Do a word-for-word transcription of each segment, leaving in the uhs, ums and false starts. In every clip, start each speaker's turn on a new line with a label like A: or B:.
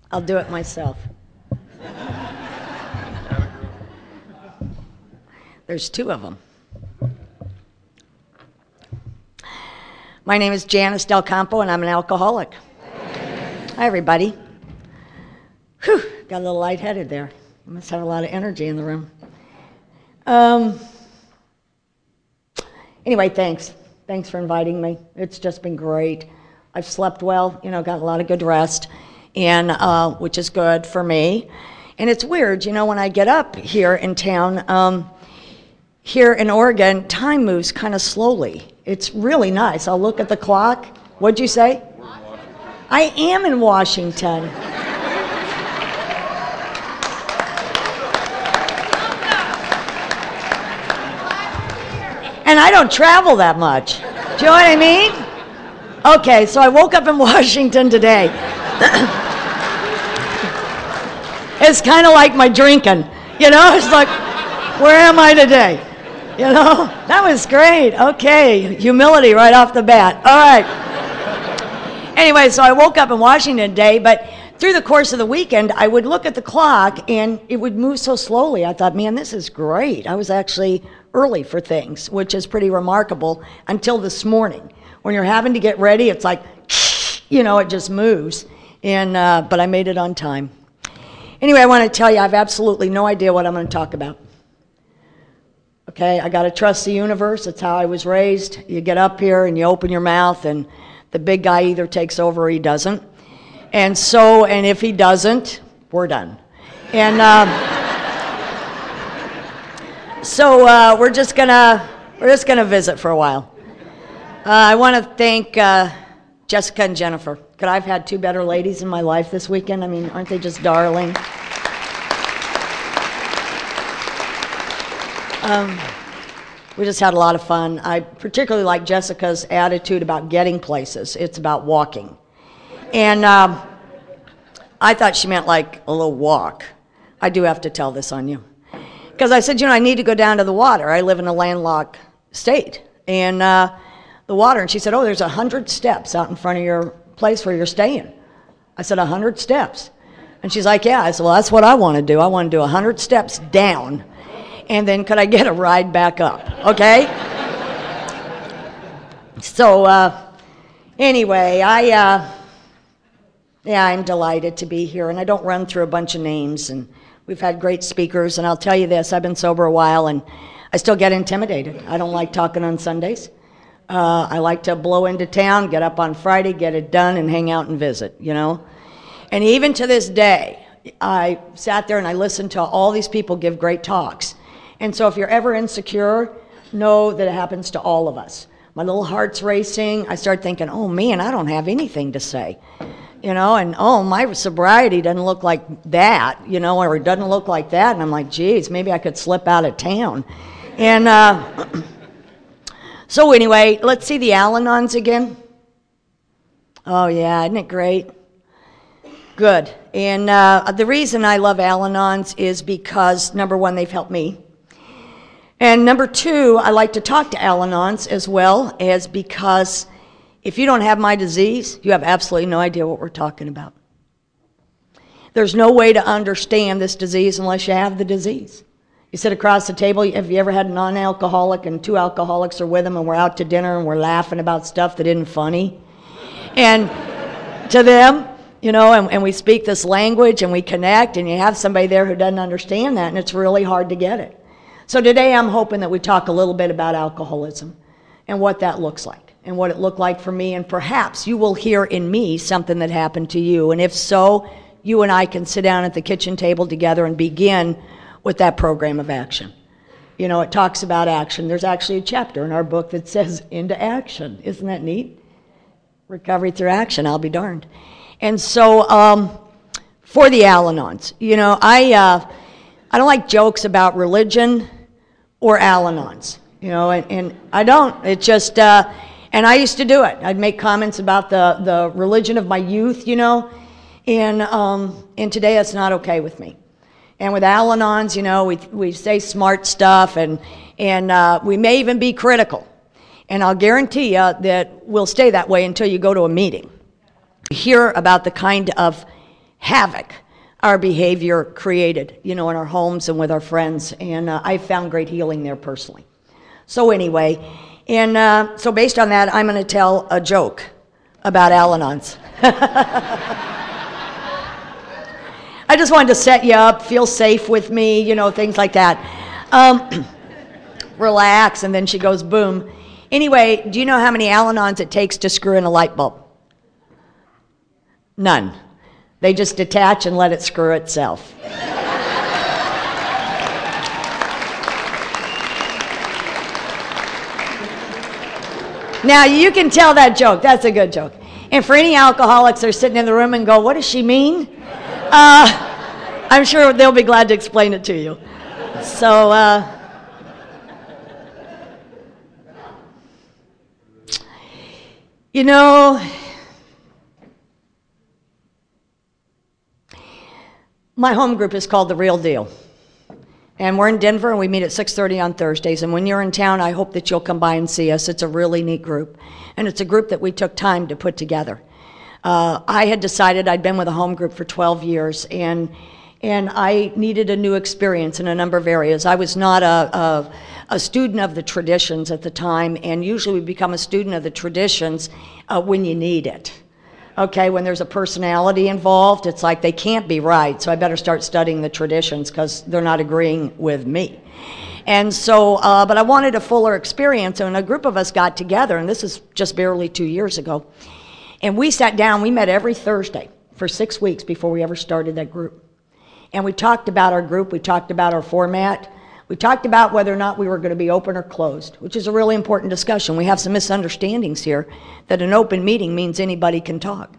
A: I'll do it myself. There's two of them. My name is Janice Del Campo, and I'm an alcoholic. Hi, everybody. Whew, got a little lightheaded there. I must have a lot of energy in the room. Um, anyway, thanks. Thanks for inviting me. It's just been great. I've slept well, you know, got a lot of good rest, and uh, which is good for me. And it's weird, you know, when I get up here in town, um, here in Oregon, time moves kind of slowly. It's really nice. I'll look at the clock. What'd you say? I am in Washington. And I don't travel that much. Do you know what I mean? Okay, so I woke up in Washington today. It's kind of like my drinking. You know, it's like, where am I today? You know, that was great. Okay, humility right off the bat. All right. Anyway, so I woke up in Washington today, but through the course of the weekend, I would look at the clock and it would move so slowly. I thought, man, this is great. I was actually early for things, which is pretty remarkable until this morning. When you're having to get ready, it's like, you know, it just moves. And uh, but I made it on time. Anyway, I want to tell you, I have absolutely no idea what I'm going to talk about. Okay, I got to trust the universe. That's how I was raised. You get up here and you open your mouth and the big guy either takes over or he doesn't. And so, and if he doesn't, we're done. And um, so uh, we're just gonna we're just gonna visit for a while. Uh, I want to thank uh, Jessica and Jennifer. Could I've had two better ladies in my life this weekend? I mean, aren't they just darling? Um, we just had a lot of fun. I particularly like Jessica's attitude about getting places. It's about walking. And um, I thought she meant like a little walk. I do have to tell this on you. Because I said, you know, I need to go down to the water. I live in a landlocked state. And uh, the water, and she said, oh, there's a hundred steps out in front of your place where you're staying. I said, a hundred steps. And she's like, yeah. I said, well, that's what I want to do. I want to do a hundred steps down. And then could I get a ride back up, okay? So uh, anyway, I, uh, yeah, I'm delighted to be here. And I don't run through a bunch of names. And we've had great speakers. And I'll tell you this, I've been sober a while and I still get intimidated. I don't like talking on Sundays. Uh, I like to blow into town, get up on Friday, get it done, and hang out and visit, you know? And even to this day, I sat there and I listened to all these people give great talks. And so if you're ever insecure, know that it happens to all of us. My little heart's racing. I start thinking, oh man, I don't have anything to say. You know, and oh, my sobriety doesn't look like that, you know, or it doesn't look like that. And I'm like, geez, maybe I could slip out of town. And uh, so anyway, let's see the Al-Anons again. Oh yeah, isn't it great? Good. And uh, the reason I love Al-Anons is because, number one, they've helped me. And number two, I like to talk to Al-Anons as well, as because if you don't have my disease, you have absolutely no idea what we're talking about. There's no way to understand this disease unless you have the disease. You sit across the table, have you ever had a non-alcoholic and two alcoholics are with them and we're out to dinner and we're laughing about stuff that isn't funny? And to them, you know, and, and we speak this language and we connect and you have somebody there who doesn't understand that and it's really hard to get it. So today I'm hoping that we talk a little bit about alcoholism and what that looks like and what it looked like for me, and perhaps you will hear in me something that happened to you. And if so, you and I can sit down at the kitchen table together and begin with that program of action. You know, it talks about action. There's actually a chapter in our book that says into action. Isn't that neat? Recovery through action, I'll be darned. And so um, for the Al-Anons, you know, I, uh, I don't like jokes about religion or Al-Anons, you know, and, and I don't. It just, uh, and I used to do it. I'd make comments about the, the religion of my youth, you know, and, um, and today that's not okay with me. And with Al-Anons, you know, we, we say smart stuff and, and uh, we may even be critical. And I'll guarantee you that we'll stay that way until you go to a meeting. Hear about the kind of havoc our behavior created, you know, in our homes and with our friends. And uh, I found great healing there personally. So anyway, and uh, so based on that, I'm going to tell a joke about Al-Anons. I just wanted to set you up, feel safe with me, you know, things like that. Um, relax, and then she goes, boom. Anyway, do you know how many Al-Anons it takes to screw in a light bulb? None. They just detach and let it screw itself. Now, you can tell that joke. That's a good joke. And for any alcoholics that are sitting in the room and go, what does she mean? Uh, I'm sure they'll be glad to explain it to you. So, uh, you know, my home group is called The Real Deal. And we're in Denver, and we meet at six thirty on Thursdays. And when you're in town, I hope that you'll come by and see us. It's a really neat group. And it's a group that we took time to put together. Uh, I had decided I'd been with a home group for twelve years, and and I needed a new experience in a number of areas. I was not a, a, a student of the traditions at the time, and usually we become a student of the traditions uh, when you need it. Okay, when there's a personality involved, it's like they can't be right, so I better start studying the traditions because they're not agreeing with me. And so, uh, but I wanted a fuller experience, and a group of us got together, and this is just barely two years ago, and we sat down, we met every Thursday for six weeks before we ever started that group. And we talked about our group, we talked about our format, we talked about whether or not we were going to be open or closed, which is a really important discussion. We have some misunderstandings here that an open meeting means anybody can talk.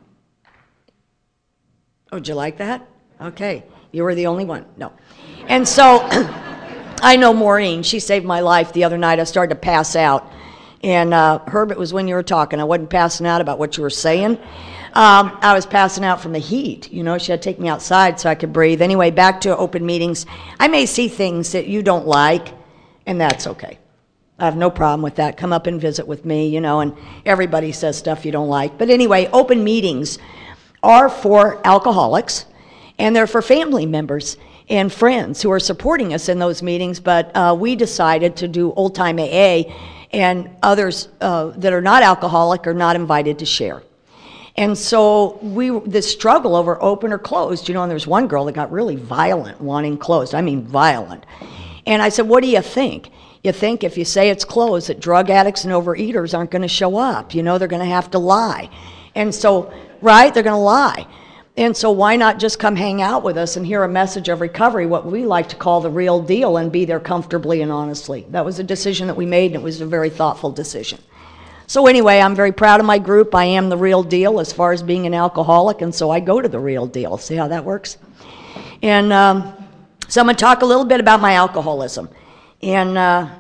A: Oh, did you like that? Okay, you were the only one. No. And so I know Maureen, she saved my life the other night. I started to pass out. And uh, Herb, it was when you were talking. I wasn't passing out about what you were saying. Um, I was passing out from the heat. You know, she had to take me outside so I could breathe. Anyway, back to open meetings. I may see things that you don't like, and that's okay. I have no problem with that. Come up and visit with me, you know, and everybody says stuff you don't like. But anyway, open meetings are for alcoholics, and they're for family members and friends who are supporting us in those meetings. But uh, we decided to do old-time A A, and others uh, that are not alcoholic are not invited to share. And so we, this struggle over open or closed, you know, and there's one girl that got really violent wanting closed. I mean violent. And I said, what do you think? You think if you say it's closed that drug addicts and overeaters aren't going to show up. You know, they're going to have to lie. And so, right, they're going to lie. And so why not just come hang out with us and hear a message of recovery, what we like to call the real deal, and be there comfortably and honestly. That was a decision that we made, and it was a very thoughtful decision. So anyway, I'm very proud of my group. I am the real deal as far as being an alcoholic, and so I go to the real deal. See how that works? And um, so I'm going to talk a little bit about my alcoholism. And uh,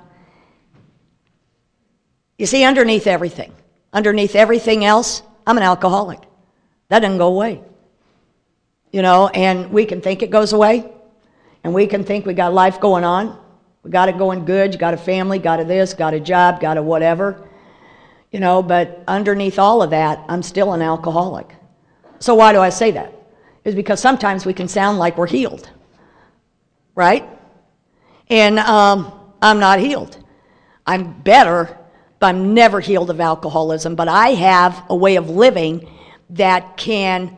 A: you see, underneath everything, underneath everything else, I'm an alcoholic. That doesn't go away. You know, and we can think it goes away, and we can think we got life going on. We got it going good. You got a family, got a this, got a job, got a whatever. You know, but underneath all of that, I'm still an alcoholic. So why do I say that? It's because sometimes we can sound like we're healed, right? And um, I'm not healed. I'm better, but I'm never healed of alcoholism. But I have a way of living that can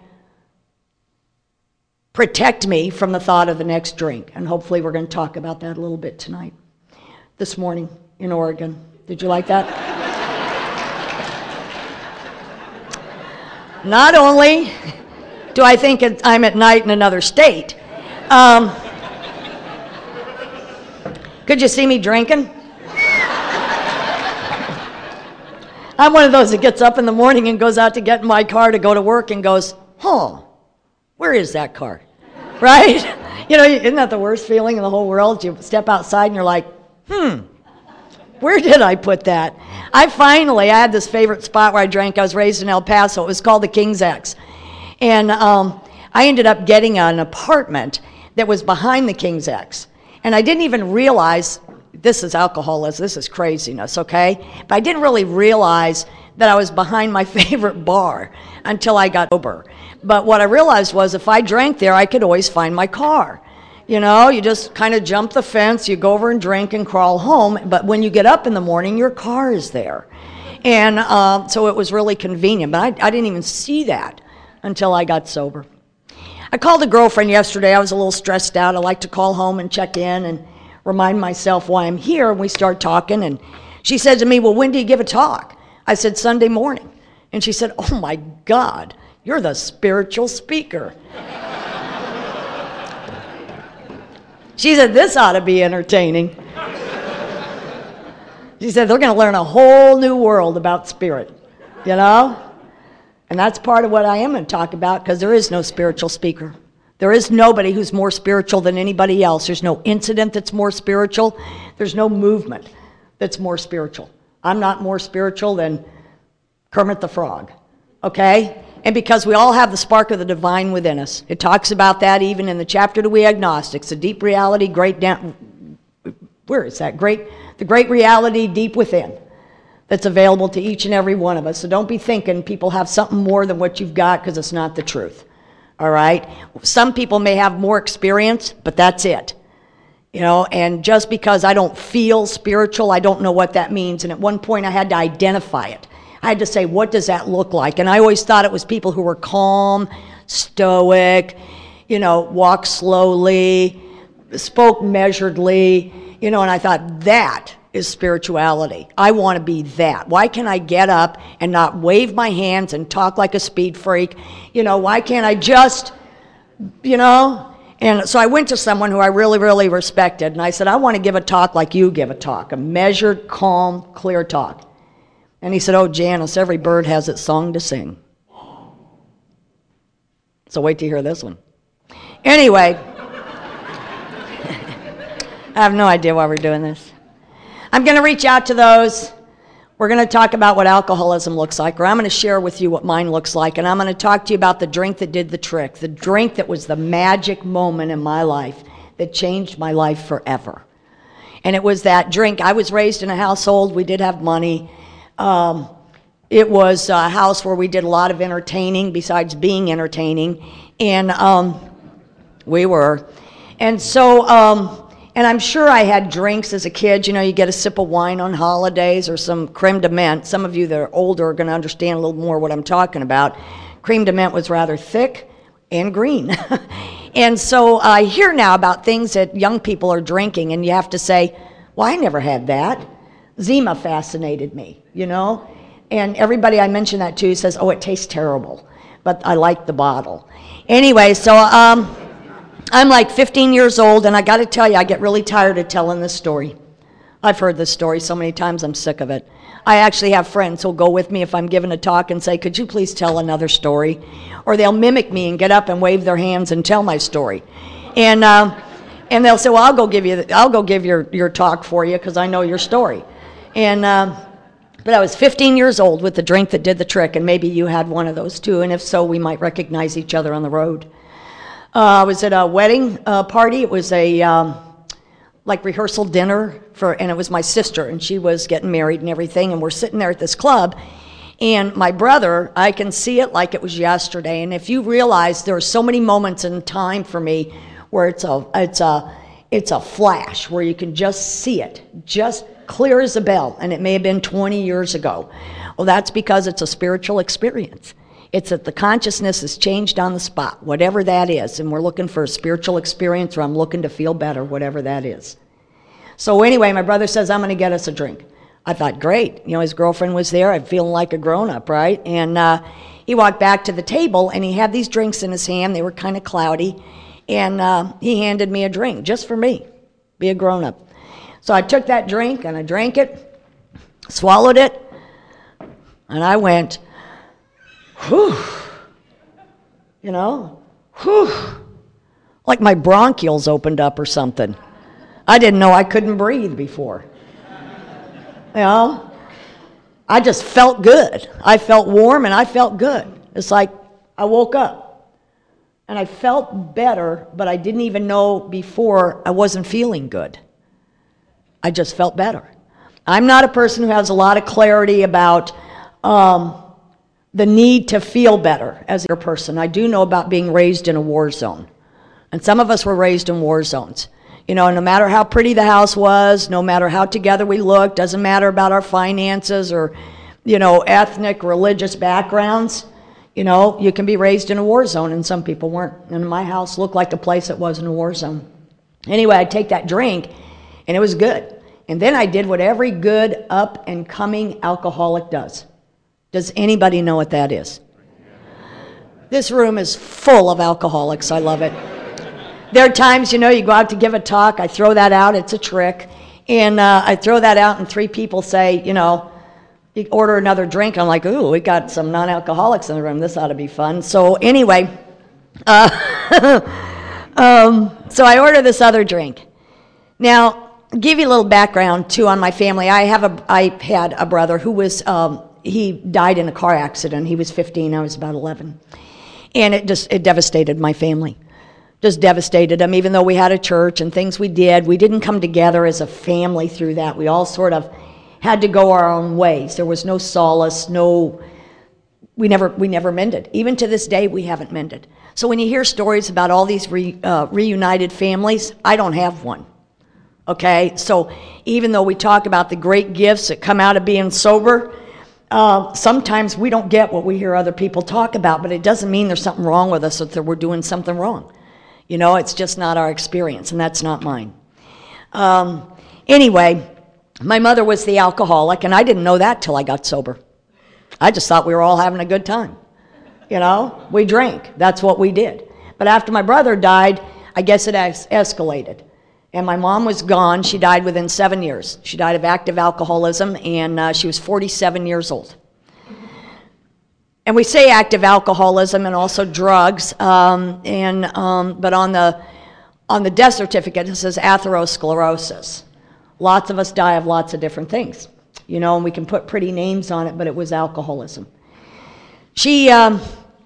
A: protect me from the thought of the next drink. And hopefully we're going to talk about that a little bit tonight. This morning in Oregon. Did you like that? Not only do I think it, I'm at night in another state, um, could you see me drinking? I'm one of those that gets up in the morning and goes out to get in my car to go to work and goes, huh, where is that car? Right? You know, isn't that the worst feeling in the whole world? You step outside and you're like, hmm, where did I put that? I finally, I had this favorite spot where I drank. I was raised in El Paso. It was called the King's X. And um, I ended up getting an apartment that was behind the King's X. And I didn't even realize, this is alcoholism, this is craziness, okay? But I didn't really realize that I was behind my favorite bar until I got sober. But what I realized was if I drank there, I could always find my car. You know, you just kind of jump the fence, you go over and drink and crawl home. But when you get up in the morning, your car is there. And uh, so it was really convenient. But I, I didn't even see that until I got sober. I called a girlfriend yesterday. I was a little stressed out. I like to call home and check in and remind myself why I'm here. And we start talking. And she said to me, well, when do you give a talk? I said, Sunday morning. And she said, oh, my God, you're the spiritual speaker. She said, this ought to be entertaining. She said, they're going to learn a whole new world about spirit, you know? And that's part of what I am going to talk about, because there is no spiritual speaker. There is nobody who's more spiritual than anybody else. There's no incident that's more spiritual. There's no movement that's more spiritual. I'm not more spiritual than Kermit the Frog, okay? And because we all have the spark of the divine within us. It talks about that even in the chapter to We Agnostics, the deep reality, great down, where is that? Great, the great reality deep within that's available to each and every one of us. So don't be thinking people have something more than what you've got, because it's not the truth, all right? Some people may have more experience, but that's it. You know, and just because I don't feel spiritual, I don't know what that means. And at one point I had to identify it. I had to say, what does that look like? And I always thought it was people who were calm, stoic, you know, walked slowly, spoke measuredly, you know, and I thought that is spirituality. I want to be that. Why can I get up and not wave my hands and talk like a speed freak? You know, why can't I just, you know? And so I went to someone who I really, really respected, and I said, I want to give a talk like you give a talk, a measured, calm, clear talk. And he said, oh, Janice, every bird has its song to sing. So wait to hear this one. Anyway, I have no idea why we're doing this. I'm going to reach out to those. We're going to talk about what alcoholism looks like, or I'm going to share with you what mine looks like, and I'm going to talk to you about the drink that did the trick, the drink that was the magic moment in my life that changed my life forever. And it was that drink. I was raised in a household. We did have money. Um, it was a house where we did a lot of entertaining besides being entertaining, and um, we were. And so, um, and I'm sure I had drinks as a kid. You know, you get a sip of wine on holidays or some creme de menthe. Some of you that are older are going to understand a little more what I'm talking about. Creme de menthe was rather thick and green. And so I hear now about things that young people are drinking, and you have to say, well, I never had that. Zima fascinated me, you know? And everybody I mention that to says, oh, it tastes terrible, but I like the bottle. Anyway, so um, I'm like fifteen years old, and I got to tell you, I get really tired of telling this story. I've heard this story so many times, I'm sick of it. I actually have friends who'll go with me if I'm giving a talk and say, could you please tell another story? Or they'll mimic me and get up and wave their hands and tell my story. And uh, and they'll say, well, I'll go give you, I'll go give your, your talk for you because I know your story. And um, but I was fifteen years old with the drink that did the trick, and maybe you had one of those too, and if so, we might recognize each other on the road. Uh, I was at a wedding uh, party. It was a um, like rehearsal dinner for, and it was my sister, and she was getting married and everything, and we're sitting there at this club, and my brother, I can see it like it was yesterday. And if you realize there are so many moments in time for me where it's a it's a it's a flash where you can just see it, just clear as a bell, and it may have been twenty years ago. Well, that's because it's a spiritual experience. It's that the consciousness is changed on the spot, whatever that is, and we're looking for a spiritual experience, or I'm looking to feel better, whatever that is. So anyway, my brother says, I'm going to get us a drink. I thought, great. You know, his girlfriend was there. I'm feeling like a grown-up, right? And uh, he walked back to the table, and he had these drinks in his hand. They were kind of cloudy, and uh, he handed me a drink just for me, be a grown-up. So I took that drink, and I drank it, swallowed it, and I went, whew, you know, whew, like my bronchioles opened up or something. I didn't know I couldn't breathe before. You know, I just felt good. I felt warm and I felt good. It's like I woke up and I felt better, but I didn't even know before I wasn't feeling good. I just felt better. I'm not a person who has a lot of clarity about um, the need to feel better as a person. I do know about being raised in a war zone. And some of us were raised in war zones. You know, no matter how pretty the house was, no matter how together we looked, doesn't matter about our finances or, you know, ethnic, religious backgrounds, you know, you can be raised in a war zone, and some people weren't. And my house looked like a place that wasn't a war zone. Anyway, I'd take that drink, and it was good. And then I did what every good up-and-coming alcoholic does. Does anybody know what that is? This room is full of alcoholics. I love it. There are times, you know, you go out to give a talk, I throw that out, it's a trick, and uh, I throw that out and three people say, you know, you order another drink. I'm like, ooh, we got some non-alcoholics in the room, this ought to be fun. So anyway, uh, um, so I order this other drink. Now, give you a little background too on my family. I have a, I had a brother who was, um, he died in a car accident. He was fifteen, I was about eleven. And it just, it devastated my family. Just devastated them, even though we had a church and things we did. We didn't come together as a family through that. We all sort of had to go our own ways. There was no solace, no, we never, we never mended. Even to this day, we haven't mended. So when you hear stories about all these re, uh, reunited families, I don't have one, okay? So even though we talk about the great gifts that come out of being sober, uh, sometimes we don't get what we hear other people talk about, but it doesn't mean there's something wrong with us or that we're doing something wrong. You know, it's just not our experience, and that's not mine. Um, anyway, my mother was the alcoholic, and I didn't know that till I got sober. I just thought we were all having a good time. You know, we drank. That's what we did. But after my brother died, I guess it es- escalated. And my mom was gone. She died within seven years. She died of active alcoholism, and uh, she was forty-seven years old. And we say active alcoholism and also drugs, um, and um, but on the on the death certificate it says atherosclerosis. Lots of us die of lots of different things, you know, and we can put pretty names on it, but it was alcoholism. She, um,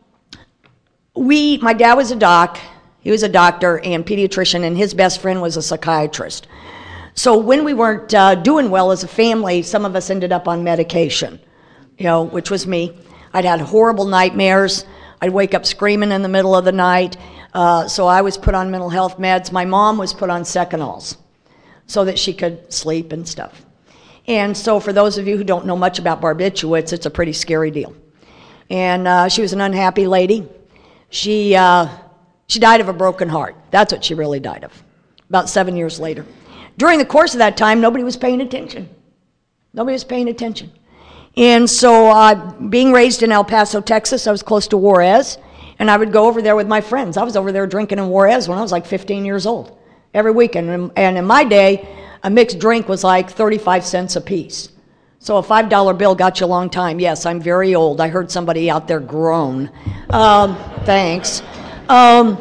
A: we, my dad was a doc, he was a doctor and pediatrician, and his best friend was a psychiatrist. So when we weren't uh, doing well as a family, some of us ended up on medication, you know, which was me. I'd had horrible nightmares. I'd wake up screaming in the middle of the night. Uh, so I was put on mental health meds. My mom was put on Secanols so that she could sleep and stuff. And so for those of you who don't know much about barbiturates, it's a pretty scary deal. And uh, she was an unhappy lady. She, uh, she died of a broken heart. That's what she really died of, about seven years later. During the course of that time, nobody was paying attention. Nobody was paying attention. And so uh, being raised in El Paso, Texas, I was close to Juarez, and I would go over there with my friends. I was over there drinking in Juarez when I was like fifteen years old, every weekend. And in my day, a mixed drink was like thirty-five cents a piece. So a five dollar bill got you a long time. Yes, I'm very old. I heard somebody out there groan. Um, thanks. Um,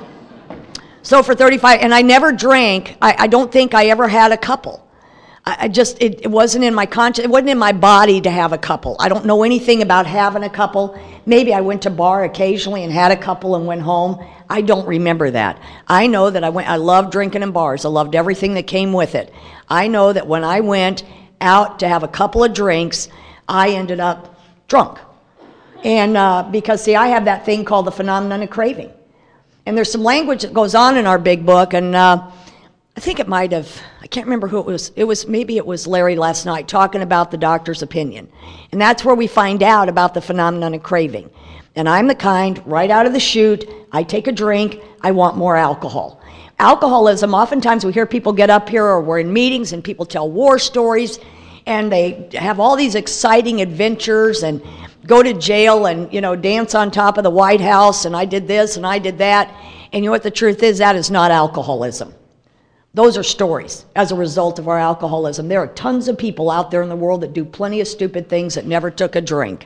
A: so for thirty-five, and I never drank. I, I don't think I ever had a couple. I just, it, it wasn't in my conscience, it wasn't in my body to have a couple. I don't know anything about having a couple. Maybe I went to bar occasionally and had a couple and went home. I don't remember that. I know that I went, I loved drinking in bars. I loved everything that came with it. I know that when I went out to have a couple of drinks, I ended up drunk. And uh, because, see, I have that thing called the phenomenon of craving. And there's some language that goes on in our big book, and uh, I think it might have, I can't remember who it was. It was, maybe it was Larry last night talking about the doctor's opinion. And that's where we find out about the phenomenon of craving. And I'm the kind, right out of the chute, I take a drink, I want more alcohol. Alcoholism, oftentimes we hear people get up here or we're in meetings and people tell war stories and they have all these exciting adventures and go to jail and, you know, dance on top of the White House and I did this and I did that. And you know what the truth is? That is not alcoholism. Those are stories as a result of our alcoholism. There are tons of people out there in the world that do plenty of stupid things that never took a drink.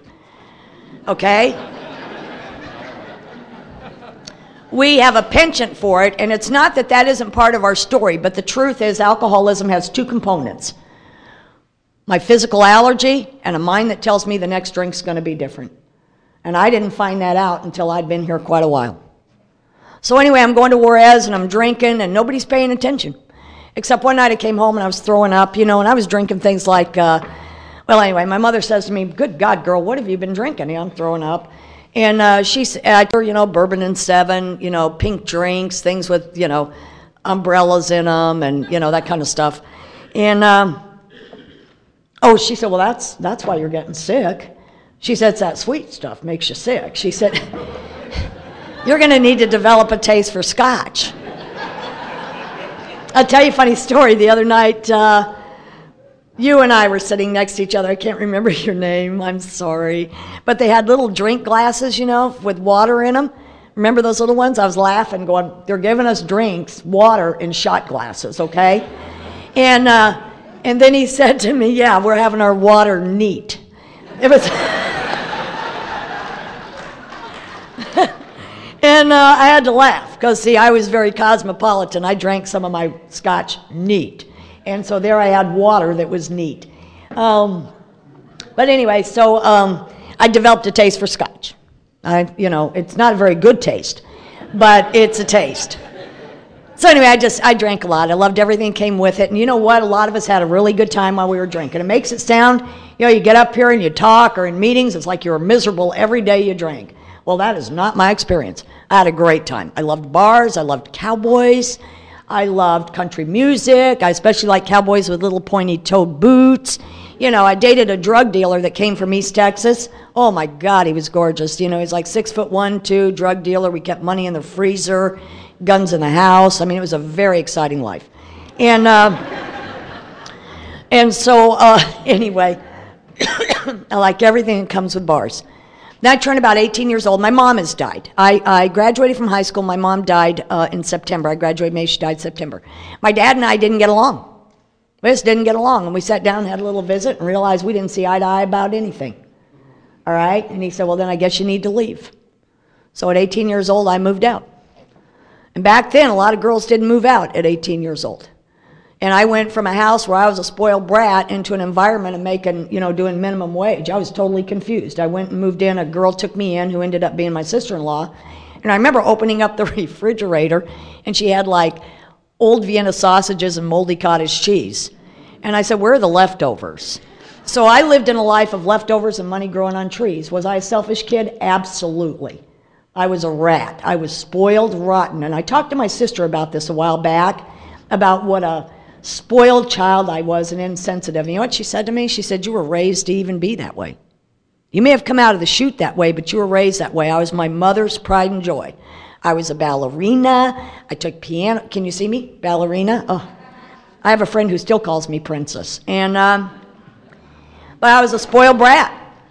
A: Okay? We have a penchant for it, and it's not that that isn't part of our story, but the truth is alcoholism has two components. My physical allergy and a mind that tells me the next drink's going to be different. And I didn't find that out until I'd been here quite a while. So anyway, I'm going to Juarez and I'm drinking and nobody's paying attention. Except one night I came home and I was throwing up, you know, and I was drinking things like uh, Well, anyway, my mother says to me, good God, girl, what have you been drinking? I'm throwing up. And uh, she said, you know, bourbon and seven, you know, pink drinks, things with, you know, umbrellas in them and, you know, that kind of stuff. And, um, oh, she said, well, that's, that's why you're getting sick. She said, it's that sweet stuff makes you sick. She said, you're going to need to develop a taste for scotch. I'll tell you a funny story. The other night, uh, you and I were sitting next to each other. I can't remember your name. I'm sorry. But they had little drink glasses, you know, with water in them. Remember those little ones? I was laughing, going, they're giving us drinks, water in shot glasses, okay? And uh, and then he said to me, yeah, we're having our water neat. It was... And uh, I had to laugh because, see, I was very cosmopolitan. I drank some of my scotch neat. And so there I had water that was neat. Um, but anyway, so um, I developed a taste for scotch. I, you know, it's not a very good taste, but it's a taste. So anyway, I just, I drank a lot. I loved everything that came with it. And you know what? A lot of us had a really good time while we were drinking. It makes it sound, you know, you get up here and you talk or in meetings, it's like you were miserable every day you drank. Well, that is not my experience. I had a great time. I loved bars. I loved cowboys. I loved country music. I especially liked cowboys with little pointy-toed boots. You know, I dated a drug dealer that came from East Texas. Oh, my God, he was gorgeous. You know, he's like six foot one, two, drug dealer. We kept money in the freezer, guns in the house. I mean, it was a very exciting life. And, uh, and so, uh, anyway, I like everything that comes with bars. Then I turned about eighteen years old. My mom has died. I, I graduated from high school. My mom died uh, in September. I graduated May. She died September. My dad and I didn't get along. We just didn't get along. And we sat down and had a little visit and realized we didn't see eye to eye about anything. All right? And he said, well, then I guess you need to leave. So at eighteen years old, I moved out. And back then, a lot of girls didn't move out at eighteen years old. And I went from a house where I was a spoiled brat into an environment of making, you know, doing minimum wage. I was totally confused. I went and moved in. A girl took me in who ended up being my sister-in-law. And I remember opening up the refrigerator, and she had like old Vienna sausages and moldy cottage cheese. And I said, where are the leftovers? So I lived in a life of leftovers and money growing on trees. Was I a selfish kid? Absolutely. I was a rat. I was spoiled rotten. And I talked to my sister about this a while back, about what a spoiled child I was and insensitive. And you know what she said to me? She said, you were raised to even be that way. You may have come out of the chute that way, but you were raised that way. I was my mother's pride and joy. I was a ballerina. I took piano. Can you see me? Ballerina. Oh, I have a friend who still calls me princess. And, um, but I was a spoiled brat.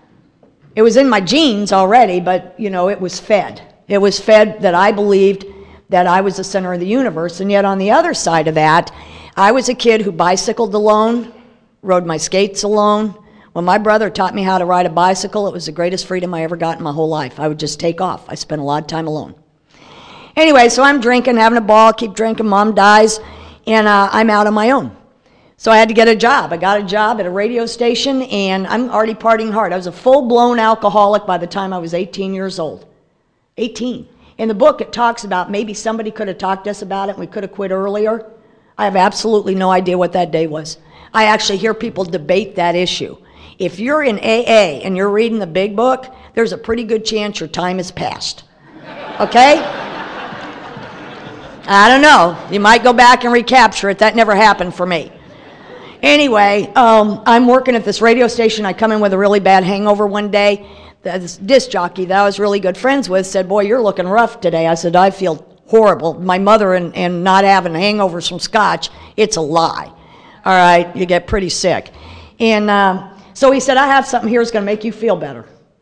A: It was in my genes already, but, you know, it was fed. It was fed that I believed that I was the center of the universe. And yet on the other side of that, I was a kid who bicycled alone, rode my skates alone. When my brother taught me how to ride a bicycle, it was the greatest freedom I ever got in my whole life. I would just take off. I spent a lot of time alone. Anyway, so I'm drinking, having a ball, keep drinking, mom dies, and uh, I'm out on my own. So I had to get a job. I got a job at a radio station, and I'm already partying hard. I was a full-blown alcoholic by the time I was eighteen years old. eighteen. In the book, it talks about maybe somebody could have talked to us about it, and we could have quit earlier. I have absolutely no idea what that day was. I actually hear people debate that issue. If you're in A A and you're reading the big book, there's a pretty good chance your time has passed. Okay? I don't know. You might go back and recapture it. That never happened for me. Anyway, um, I'm working at this radio station. I come in with a really bad hangover one day. This disc jockey that I was really good friends with said, boy, you're looking rough today. I said, I feel horrible. My mother and, and not having hangovers from scotch, it's a lie. All right, you get pretty sick. And um, so he said, I have something here that's going to make you feel better.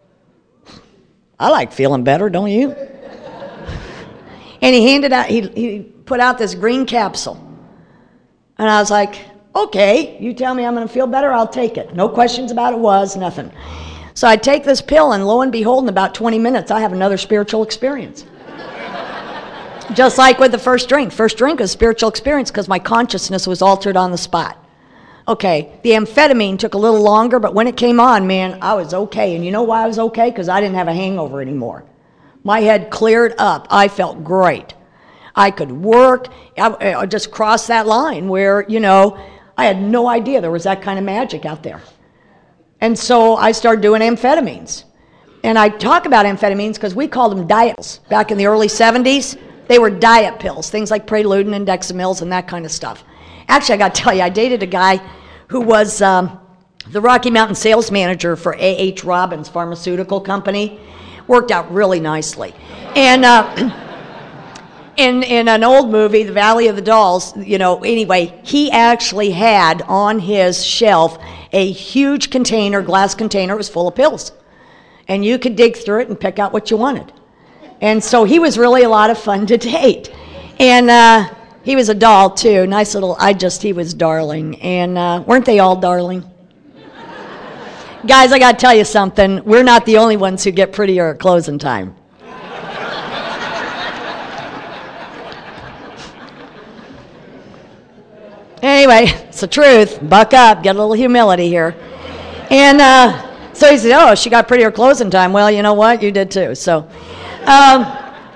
A: I like feeling better, don't you? And he handed out, he, he put out this green capsule. And I was like, okay, you tell me I'm going to feel better, I'll take it. No questions about it was, nothing. So I take this pill, and lo and behold, in about twenty minutes, I have another spiritual experience. Just like with the first drink. First drink was a spiritual experience because my consciousness was altered on the spot. Okay, the amphetamine took a little longer, but when it came on, man, I was okay. And you know why I was okay? Because I didn't have a hangover anymore. My head cleared up. I felt great. I could work. I, I just crossed that line where, you know, I had no idea there was that kind of magic out there. And so I started doing amphetamines. And I talk about amphetamines because we called them diet pills. Back in the early seventies, they were diet pills, things like Preludin and Dexamils and that kind of stuff. Actually, I got to tell you, I dated a guy who was um, the Rocky Mountain sales manager for A H Robbins Pharmaceutical Company. Worked out really nicely. And uh, in, in an old movie, The Valley of the Dolls, you know, anyway, he actually had on his shelf a huge container, glass container, it was full of pills. And you could dig through it and pick out what you wanted. And so he was really a lot of fun to date. And uh, he was a doll, too. Nice little, I just, he was darling. And uh, weren't they all darling? Guys, I got to tell you something. We're not the only ones who get prettier at closing time. Anyway, it's the truth. Buck up. Get a little humility here. And uh, so he said, oh, she got prettier closing time. Well, you know what? You did too. So, um,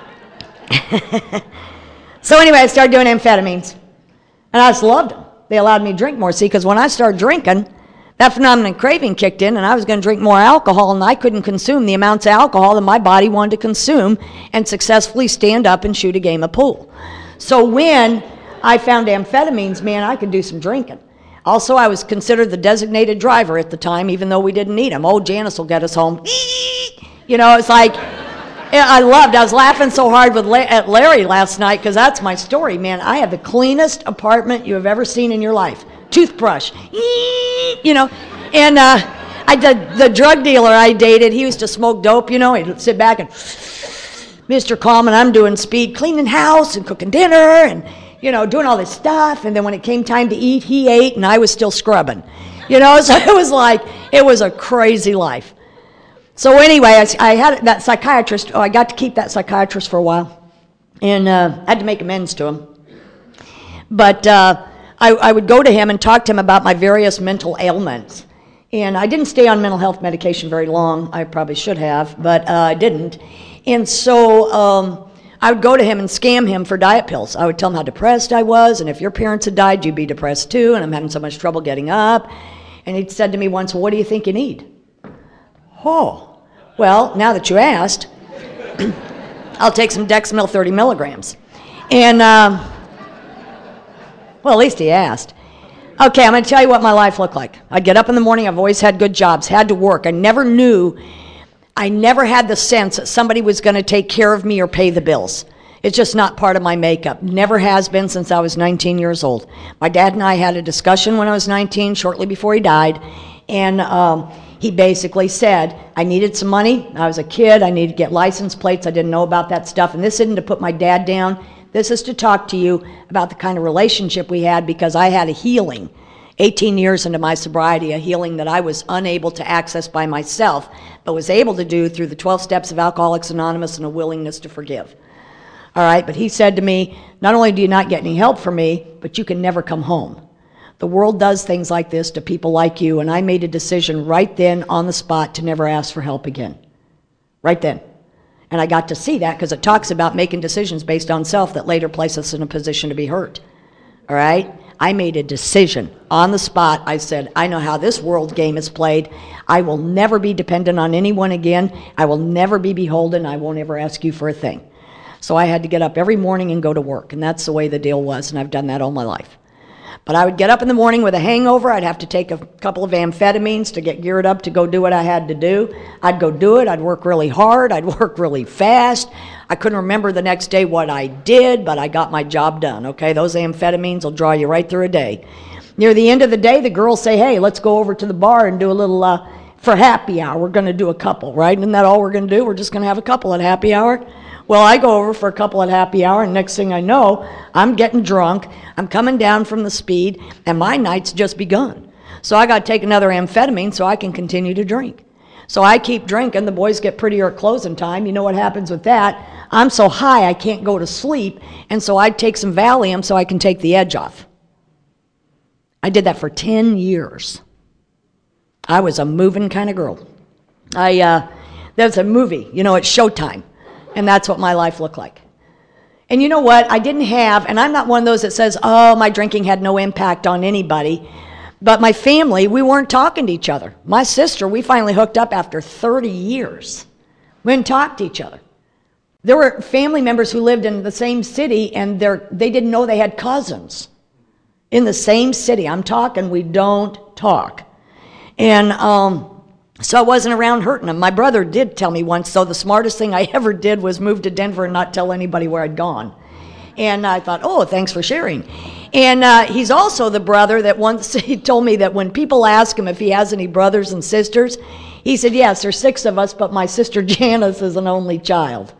A: so anyway, I started doing amphetamines. And I just loved them. They allowed me to drink more. See, because when I started drinking, that phenomenon craving kicked in, and I was going to drink more alcohol, and I couldn't consume the amounts of alcohol that my body wanted to consume and successfully stand up and shoot a game of pool. So when I found amphetamines, man, I could do some drinking. Also, I was considered the designated driver at the time, even though we didn't need him. Oh, Janice will get us home. You know, it's like, I loved, I was laughing so hard with La- at Larry last night, because that's my story, man. I had the cleanest apartment you have ever seen in your life. Toothbrush, you know, and uh, I did, the drug dealer I dated, he used to smoke dope, you know, he'd sit back and, Mister Coleman, I'm doing speed, cleaning house and cooking dinner and, you know, doing all this stuff, and then when it came time to eat, he ate, and I was still scrubbing. You know, so it was like, it was a crazy life. So anyway, I, I had that psychiatrist, oh, I got to keep that psychiatrist for a while, and uh, I had to make amends to him. But uh, I, I would go to him and talk to him about my various mental ailments. And I didn't stay on mental health medication very long. I probably should have, but uh, I didn't. And so um, I would go to him and scam him for diet pills. I would tell him how depressed I was, and if your parents had died, you'd be depressed too, and I'm having so much trouble getting up. And he said to me once, well, what do you think you need? Oh, well, now that you asked, I'll take some Dexamil thirty milligrams. And, um, well, at least he asked. Okay, I'm going to tell you what my life looked like. I'd get up in the morning. I've always had good jobs, had to work. I never knew, I never had the sense that somebody was going to take care of me or pay the bills. It's just not part of my makeup. Never has been since I was nineteen years old. My dad and I had a discussion when I was nineteen, shortly before he died, and um, he basically said, I needed some money. I was a kid. I needed to get license plates. I didn't know about that stuff. And this isn't to put my dad down. This is to talk to you about the kind of relationship we had, because I had a healing, eighteen years into my sobriety, a healing that I was unable to access by myself, but was able to do through the twelve steps of Alcoholics Anonymous and a willingness to forgive. All right, but he said to me, not only do you not get any help from me, but you can never come home. The world does things like this to people like you, and I made a decision right then on the spot to never ask for help again. Right then. And I got to see that because it talks about making decisions based on self that later place us in a position to be hurt. All right? I made a decision on the spot. I said, I know how this world game is played. I will never be dependent on anyone again. I will never be beholden. I won't ever ask you for a thing. So I had to get up every morning and go to work, and that's the way the deal was, and I've done that all my life. But I would get up in the morning with a hangover. I'd have to take a couple of amphetamines to get geared up to go do what I had to do. I'd go do it. I'd work really hard. I'd work really fast. I couldn't remember the next day what I did, but I got my job done, okay? Those amphetamines will draw you right through a day. Near the end of the day, the girls say, hey, let's go over to the bar and do a little, uh, for happy hour. We're going to do a couple, right? Isn't that all we're going to do? We're just going to have a couple at happy hour? Well, I go over for a couple at happy hour, and next thing I know, I'm getting drunk, I'm coming down from the speed, and my night's just begun. So I got to take another amphetamine so I can continue to drink. So I keep drinking. The boys get prettier at closing time. You know what happens with that? I'm so high I can't go to sleep, and so I take some Valium so I can take the edge off. I did that for ten years. I was a moving kind of girl. I uh, there's a movie, you know, it's Showtime. And that's what my life looked like. And you know what? I didn't have, and I'm not one of those that says, oh, my drinking had no impact on anybody. But my family, we weren't talking to each other. My sister, we finally hooked up after thirty years. We didn't talk to each other. There were family members who lived in the same city, and they didn't know they had cousins in the same city. I'm talking, we don't talk. And um, so I wasn't around hurting them. My brother did tell me once, so the smartest thing I ever did was move to Denver and not tell anybody where I'd gone. And I thought, oh, thanks for sharing. And uh, he's also the brother that once he told me that when people ask him if he has any brothers and sisters, he said, yes, there's six of us, but my sister Janice is an only child.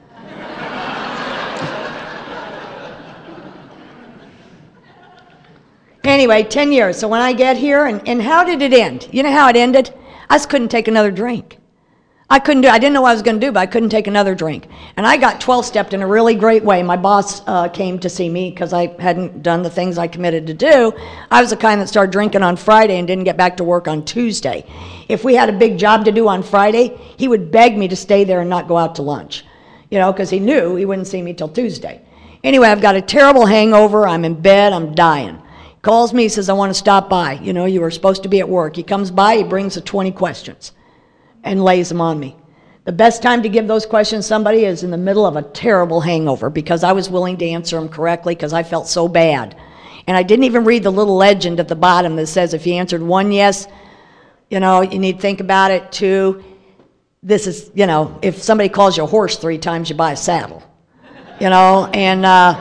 A: Anyway, ten years. So when I get here, and, and how did it end? You know how it ended? I just couldn't take another drink. I couldn't do, I didn't know what I was going to do, but I couldn't take another drink. And I got twelve-stepped in a really great way. My boss uh, came to see me because I hadn't done the things I committed to do. I was the kind that started drinking on Friday and didn't get back to work on Tuesday. If we had a big job to do on Friday, he would beg me to stay there and not go out to lunch, you know, because he knew he wouldn't see me till Tuesday. Anyway, I've got a terrible hangover. I'm in bed. I'm dying. Calls me, says, I want to stop by. You know, you were supposed to be at work. He comes by, he brings the twenty questions and lays them on me. The best time to give those questions to somebody is in the middle of a terrible hangover, because I was willing to answer them correctly because I felt so bad. And I didn't even read the little legend at the bottom that says if you answered one yes, you know, you need to think about it. Two, this is, you know, if somebody calls you a horse three times, you buy a saddle. You know, and uh,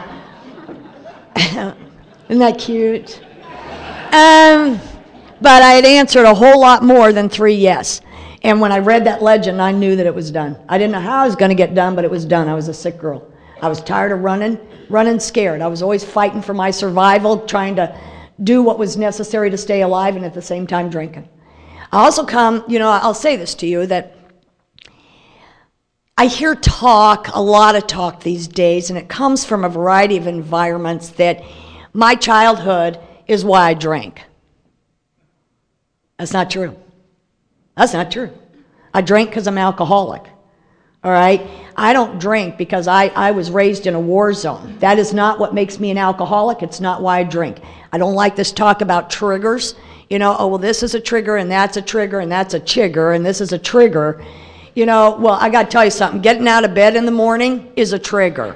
A: isn't that cute? Um, but I had answered a whole lot more than three yes. And when I read that legend, I knew that it was done. I didn't know how I was going to get done, but it was done. I was a sick girl. I was tired of running, running scared. I was always fighting for my survival, trying to do what was necessary to stay alive, and at the same time drinking. I also come, you know, I'll say this to you, that I hear talk, a lot of talk these days, and it comes from a variety of environments, that my childhood is why I drank. That's not true. That's not true. I drink because I'm alcoholic. All right? I don't drink because I, I was raised in a war zone. That is not what makes me an alcoholic. It's not why I drink. I don't like this talk about triggers. You know, oh, well, this is a trigger, and that's a trigger, and that's a chigger, and this is a trigger. You know, well, I got to tell you something. Getting out of bed in the morning is a trigger.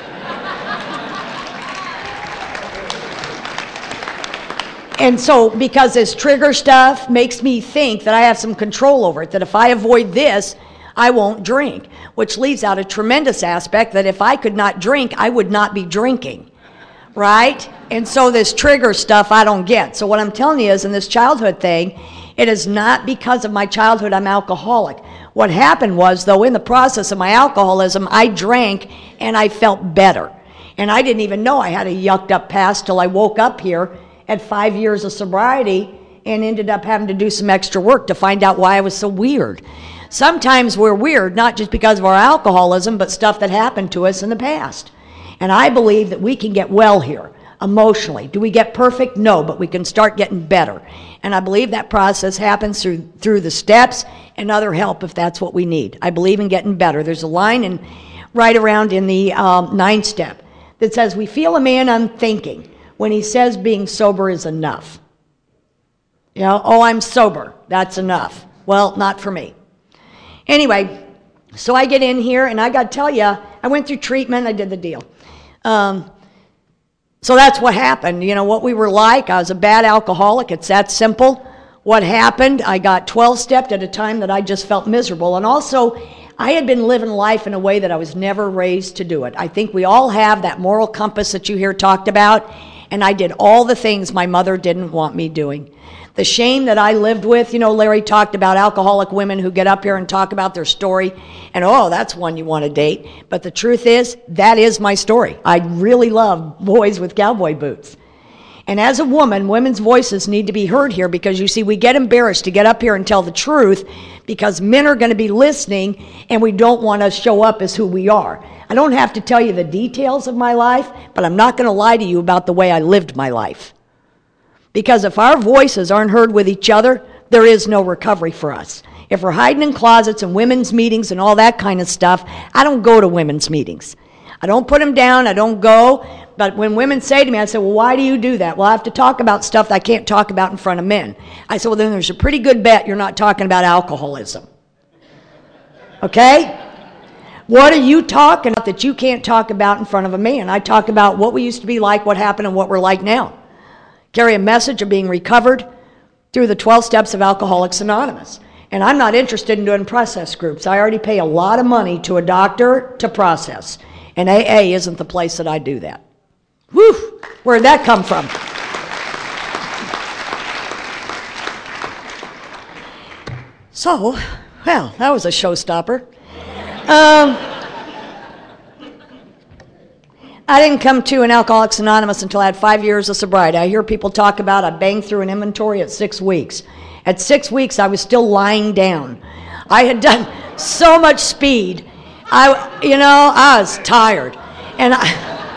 A: And so, because this trigger stuff makes me think that I have some control over it, that if I avoid this, I won't drink, which leaves out a tremendous aspect that if I could not drink, I would not be drinking, right? And so this trigger stuff I don't get. So what I'm telling you is, in this childhood thing, it is not because of my childhood I'm alcoholic. What happened was, though, in the process of my alcoholism, I drank and I felt better. And I didn't even know I had a yucked up past till I woke up here at five years of sobriety and ended up having to do some extra work to find out why I was so weird. Sometimes we're weird, not just because of our alcoholism, but stuff that happened to us in the past. And I believe that we can get well here emotionally. Do we get perfect? No, but we can start getting better. And I believe that process happens through through the steps and other help if that's what we need. I believe in getting better. There's a line in right around in the um, ninth step that says, we feel a man unthinking when he says being sober is enough. You know, oh, I'm sober, that's enough. Well, not for me. Anyway, so I get in here, and I got to tell you, I went through treatment, I did the deal. Um, so that's what happened. You know, what we were like, I was a bad alcoholic, it's that simple. What happened, I got twelve-stepped at a time that I just felt miserable. And also, I had been living life in a way that I was never raised to do it. I think we all have that moral compass that you hear talked about. And I did all the things my mother didn't want me doing. The shame that I lived with, you know, Larry talked about alcoholic women who get up here and talk about their story, and oh, that's one you want to date. But the truth is, that is my story. I really love boys with cowboy boots. And as a woman, women's voices need to be heard here, because you see, we get embarrassed to get up here and tell the truth because men are going to be listening, and we don't want to show up as who we are. I don't have to tell you the details of my life, but I'm not going to lie to you about the way I lived my life. Because if our voices aren't heard with each other, there is no recovery for us. If we're hiding in closets and women's meetings and all that kind of stuff, I don't go to women's meetings. I don't put them down, I don't go, But when women say to me, I say, well, why do you do that? Well, I have to talk about stuff that I can't talk about in front of men. I said, well, then there's a pretty good bet you're not talking about alcoholism. Okay? What are you talking about that you can't talk about in front of a man? I talk about what we used to be like, what happened, and what we're like now. Carry a message of being recovered through the twelve steps of Alcoholics Anonymous. And I'm not interested in doing process groups. I already pay a lot of money to a doctor to process. And A A isn't the place that I do that. Whew! Where'd that come from? So, well, that was a showstopper. Um, I didn't come to an Alcoholics Anonymous until I had five years of sobriety. I hear people talk about I banged through an inventory at six weeks. At six weeks, I was still lying down. I had done so much speed. I, you know, I was tired. And I,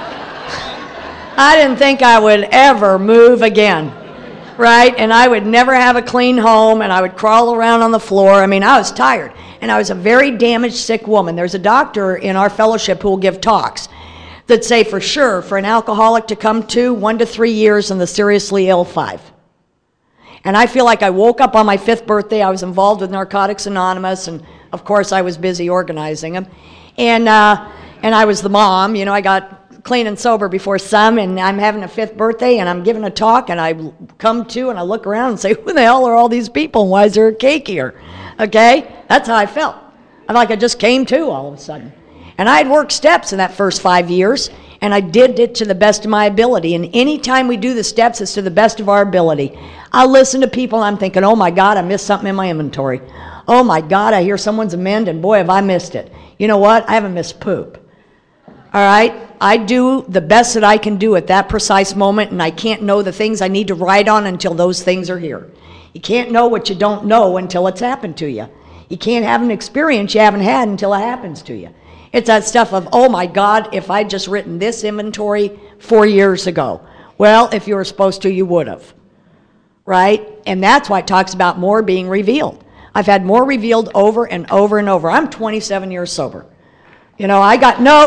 A: I didn't think I would ever move again, right? And I would never have a clean home, and I would crawl around on the floor. I mean, I was tired. And I was a very damaged, sick woman. There's a doctor in our fellowship who will give talks that say for sure for an alcoholic to come to one to three years and the seriously ill five. And I feel like I woke up on my fifth birthday. I was involved with Narcotics Anonymous, and of course I was busy organizing them. And, uh, and I was the mom. You know, I got clean and sober before some, and I'm having a fifth birthday, and I'm giving a talk, and I come to, and I look around and say, who the hell are all these people, and why is there a cake here? Okay? That's how I felt. I felt like I just came to all of a sudden. And I had worked steps in that first five years, and I did it to the best of my ability. And any time we do the steps, it's to the best of our ability. I listen to people, and I'm thinking, oh my God, I missed something in my inventory. Oh my God, I hear someone's amend, and boy, have I missed it. You know what? I haven't missed poop. All right? I do the best that I can do at that precise moment, and I can't know the things I need to write on until those things are here. You can't know what you don't know until it's happened to you. You can't have an experience you haven't had until it happens to you. It's that stuff of, oh my God, if I'd just written this inventory four years ago. Well, if you were supposed to, you would have. Right? And that's why it talks about more being revealed. I've had more revealed over and over and over. I'm twenty-seven years sober. You know, I got, no.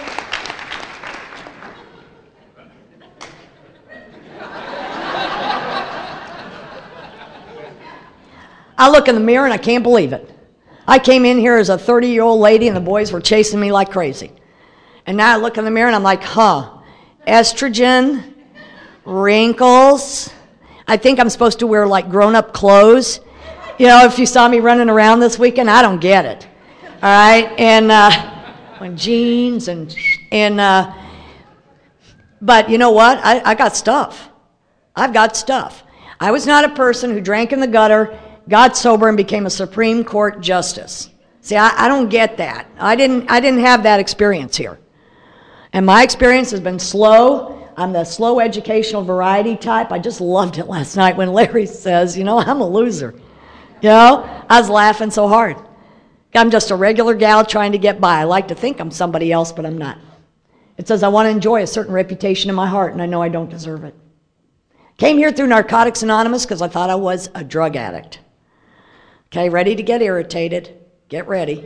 A: I look in the mirror and I can't believe it. I came in here as a thirty-year-old lady and the boys were chasing me like crazy. And now I look in the mirror and I'm like, huh, estrogen, wrinkles. I think I'm supposed to wear like grown-up clothes. You know, if you saw me running around this weekend, I don't get it. All right? And uh, jeans and, and uh, but you know what? I, I got stuff. I've got stuff. I was not a person who drank in the gutter, got sober, and became a Supreme Court justice. See, I, I don't get that. I didn't, I didn't have that experience here. And my experience has been slow. I'm the slow educational variety type. I just loved it last night when Larry says, you know, I'm a loser. You know, I was laughing so hard. I'm just a regular gal trying to get by. I like to think I'm somebody else, but I'm not. It says I want to enjoy a certain reputation in my heart, and I know I don't deserve it. Came here through Narcotics Anonymous because I thought I was a drug addict. Okay, ready to get irritated. Get ready.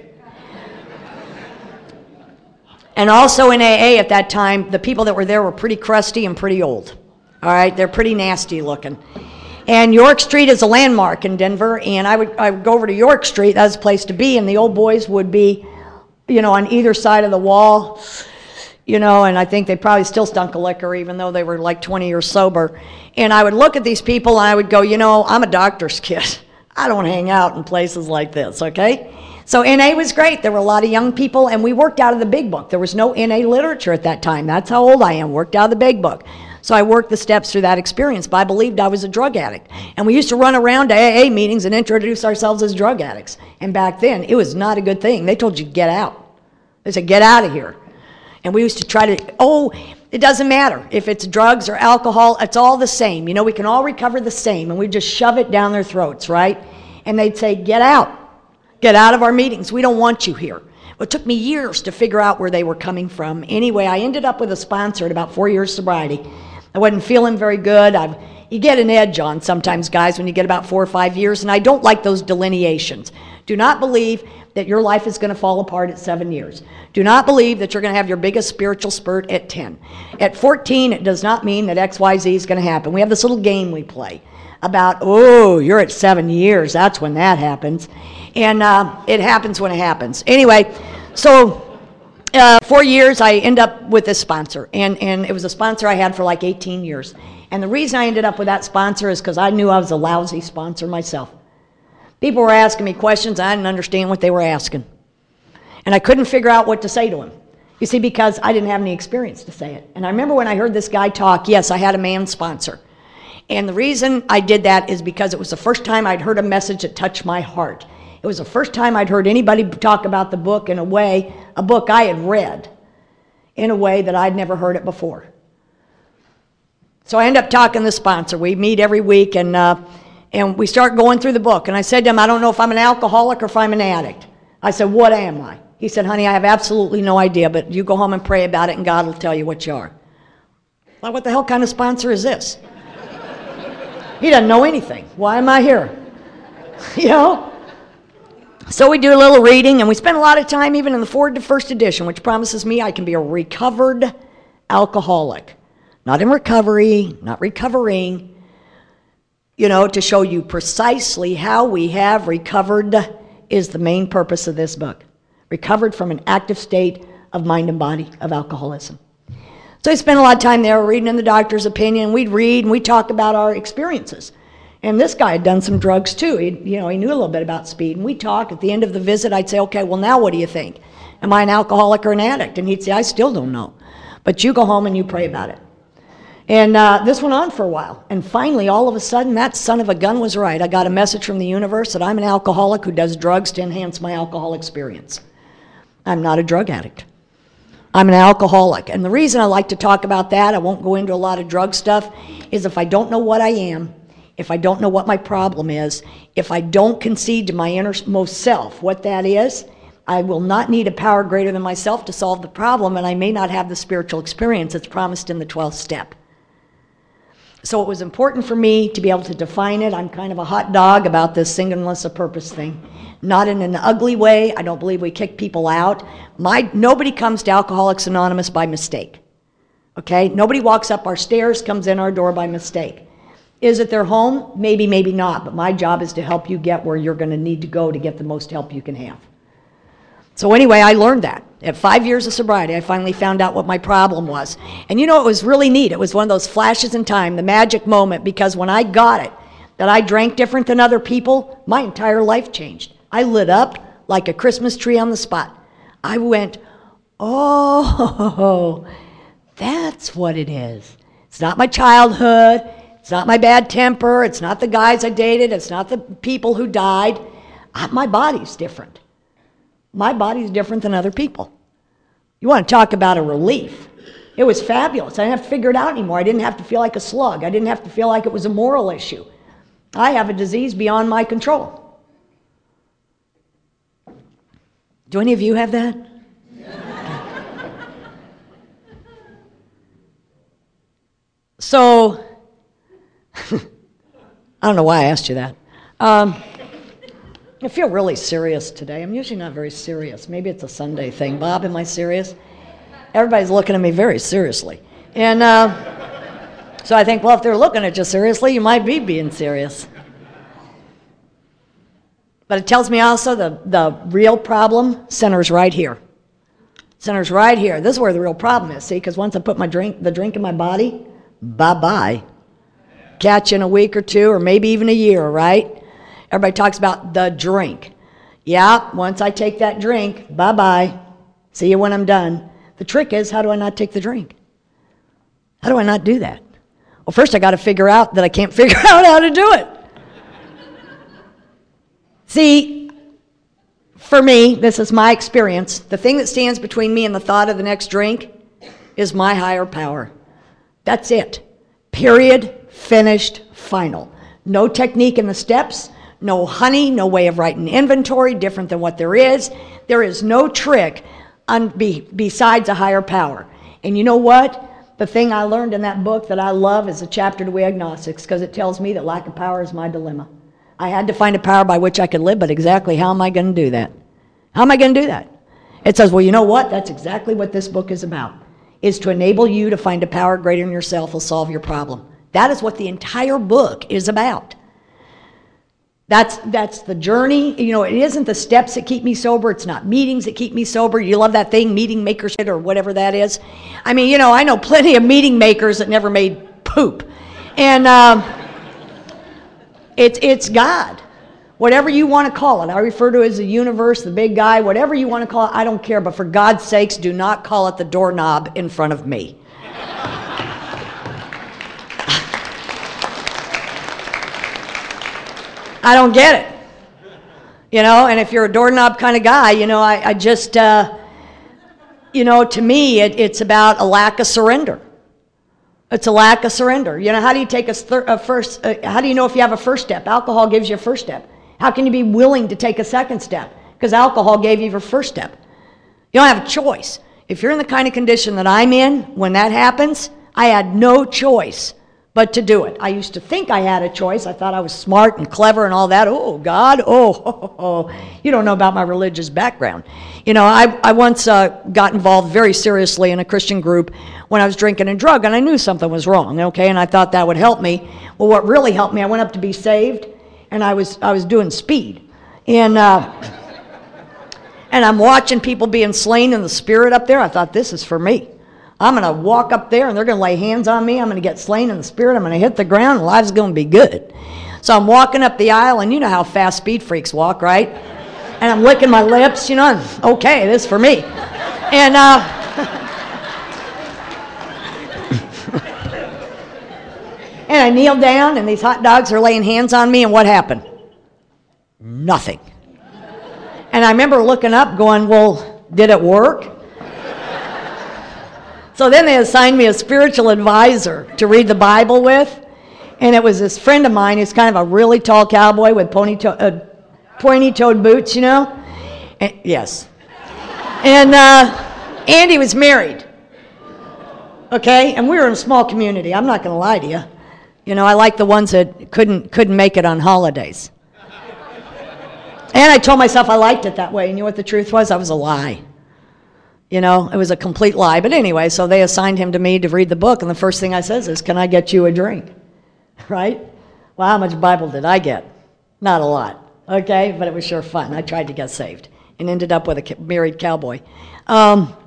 A: And also in A A at that time, the people that were there were pretty crusty and pretty old. All right, they're pretty nasty looking. And York Street is a landmark in Denver, and I would, I would go over to York Street. That was a place to be, and the old boys would be, you know, on either side of the wall, you know, and I think they probably still stunk of liquor, even though they were like twenty years sober. And I would look at these people, and I would go, you know, I'm a doctor's kid. I don't hang out in places like this, okay? So N A was great. There were a lot of young people, and we worked out of the big book. There was no N A literature at that time. That's how old I am, worked out of the big book. So I worked the steps through that experience, but I believed I was a drug addict. And we used to run around to A A meetings and introduce ourselves as drug addicts. And back then, it was not a good thing. They told you, get out. They said, get out of here. And we used to try to, oh, it doesn't matter. If it's drugs or alcohol, it's all the same. You know, we can all recover the same. And we just shove it down their throats, right? And they'd say, get out. Get out of our meetings. We don't want you here. Well, it took me years to figure out where they were coming from. Anyway, I ended up with a sponsor at about four years sobriety. I wasn't feeling very good. I've, you get an edge on sometimes, guys, when you get about four or five years, and I don't like those delineations. Do not believe that your life is going to fall apart at seven years. Do not believe that you're going to have your biggest spiritual spurt at ten. At fourteen, it does not mean that X Y Z is going to happen. We have this little game we play about, oh, you're at seven years. That's when that happens. And uh, it happens when it happens. Anyway, so uh, four years, I end up with this sponsor. And, and it was a sponsor I had for like eighteen years. And the reason I ended up with that sponsor is because I knew I was a lousy sponsor myself. People were asking me questions, and I didn't understand what they were asking. And I couldn't figure out what to say to them. You see, because I didn't have any experience to say it. And I remember when I heard this guy talk, yes, I had a man sponsor. And the reason I did that is because it was the first time I'd heard a message that touched my heart. It was the first time I'd heard anybody talk about the book in a way, a book I had read, in a way that I'd never heard it before. So I end up talking to the sponsor. We meet every week, and uh, and we start going through the book. And I said to him, I don't know if I'm an alcoholic or if I'm an addict. I said, what am I? He said, honey, I have absolutely no idea, but you go home and pray about it, and God will tell you what you are. Well, what the hell kind of sponsor is this? He doesn't know anything. Why am I here? You know? So we do a little reading, and we spend a lot of time even in the Ford First Edition, which promises me I can be a recovered alcoholic. Not in recovery, not recovering, you know, to show you precisely how we have recovered is the main purpose of this book. Recovered from an active state of mind and body of alcoholism. So I spent a lot of time there reading in the doctor's opinion. We'd read and we'd talk about our experiences. And this guy had done some drugs too. He, you know, he knew a little bit about speed. And we'd talk. At the end of the visit, I'd say, okay, well, now what do you think? Am I an alcoholic or an addict? And he'd say, I still don't know. But you go home and you pray about it. And uh, this went on for a while. And finally, all of a sudden, that son of a gun was right. I got a message from the universe that I'm an alcoholic who does drugs to enhance my alcohol experience. I'm not a drug addict. I'm an alcoholic. And the reason I like to talk about that, I won't go into a lot of drug stuff, is if I don't know what I am, if I don't know what my problem is, if I don't concede to my innermost self what that is, I will not need a power greater than myself to solve the problem, and I may not have the spiritual experience that's promised in the twelfth step. So it was important for me to be able to define it. I'm kind of a hot dog about this singleness of purpose thing. Not in an ugly way. I don't believe we kick people out. My, nobody comes to Alcoholics Anonymous by mistake. Okay? Nobody walks up our stairs, comes in our door by mistake. Is it their home? Maybe, maybe not. But my job is to help you get where you're going to need to go to get the most help you can have. So anyway, I learned that. At five years of sobriety, I finally found out what my problem was. And you know, it was really neat. It was one of those flashes in time, the magic moment, because when I got it, that I drank different than other people, my entire life changed. I lit up like a Christmas tree on the spot. I went, oh, that's what it is. It's not my childhood. It's not my bad temper. It's not the guys I dated. It's not the people who died. My body's different. My body's different than other people. You want to talk about a relief. It was fabulous. I didn't have to figure it out anymore. I didn't have to feel like a slug. I didn't have to feel like it was a moral issue. I have a disease beyond my control. Do any of you have that? So, I don't know why I asked you that. Um, I feel really serious today. I'm usually not very serious. Maybe it's a Sunday thing. Bob, am I serious? Everybody's looking at me very seriously. And uh, so I think, well, if they're looking at you seriously, you might be being serious. But it tells me also the, the real problem centers right here. Centers right here. This is where the real problem is, see, because once I put my drink, the drink in my body, bye-bye. Catch you in a week or two, or maybe even a year, right? Everybody talks about the drink. Yeah, once I take that drink, bye-bye. See you when I'm done. The trick is, how do I not take the drink? How do I not do that? Well, first I got to figure out that I can't figure out how to do it. See, for me, this is my experience. The thing that stands between me and the thought of the next drink is my higher power. That's it. Period. Finished. Final. No technique in the steps. No honey. No way of writing inventory different than what there is. There is no trick on be, besides a higher power. And you know what? The thing I learned in that book that I love is a chapter to we agnostics, because it tells me that lack of power is my dilemma. I had to find a power by which I could live, but exactly how am I going to do that? How am I going to do that? It says, well, you know what? That's exactly what this book is about, is to enable you to find a power greater than yourself will solve your problem. That is what the entire book is about. That's that's the journey. You know, it isn't the steps that keep me sober. It's not meetings that keep me sober. You love that thing, meeting maker shit or whatever that is. I mean, you know, I know plenty of meeting makers that never made poop. And um, it's it's God. Whatever you want to call it. I refer to it as the universe, the big guy, whatever you want to call it, I don't care. But for God's sakes, do not call it the doorknob in front of me. I don't get it. You know, and if you're a doorknob kind of guy, you know, I, I just, uh, you know, to me, it, it's about a lack of surrender. It's a lack of surrender. You know, how do you take a, thir- a first, uh, how do you know if you have a first step? Alcohol gives you a first step. How can you be willing to take a second step? Because alcohol gave you your first step. You don't have a choice. If you're in the kind of condition that I'm in, when that happens, I had no choice but to do it. I used to think I had a choice. I thought I was smart and clever and all that. Oh, God, oh, oh, oh. You don't know about my religious background. You know, I, I once uh, got involved very seriously in a Christian group when I was drinking and drug, and I knew something was wrong, okay, and I thought that would help me. Well, what really helped me, I went up to be saved, and I was I was doing speed. And, uh, and I'm watching people being slain in the spirit up there. I thought, this is for me. I'm going to walk up there and they're going to lay hands on me. I'm going to get slain in the spirit. I'm going to hit the ground and life's going to be good. So I'm walking up the aisle, and you know how fast speed freaks walk, right? And I'm licking my lips, you know, and, okay, this is for me. And uh, and I kneel down, and these hot dogs are laying hands on me, and what happened? Nothing. And I remember looking up going, well, did it work? So then they assigned me a spiritual advisor to read the Bible with, and it was this friend of mine who's kind of a really tall cowboy with ponytail, uh, pointy-toed boots, you know? And, yes. And uh, Andy was married, okay? And we were in a small community. I'm not going to lie to you. You know, I like the ones that couldn't couldn't make it on holidays. And I told myself I liked it that way, and you know what the truth was? I was a lie. You know, it was a complete lie. But anyway, so they assigned him to me to read the book, and the first thing I says is, can I get you a drink? Right? Well, how much Bible did I get? Not a lot, okay? But it was sure fun. I tried to get saved and ended up with a married cowboy. Um,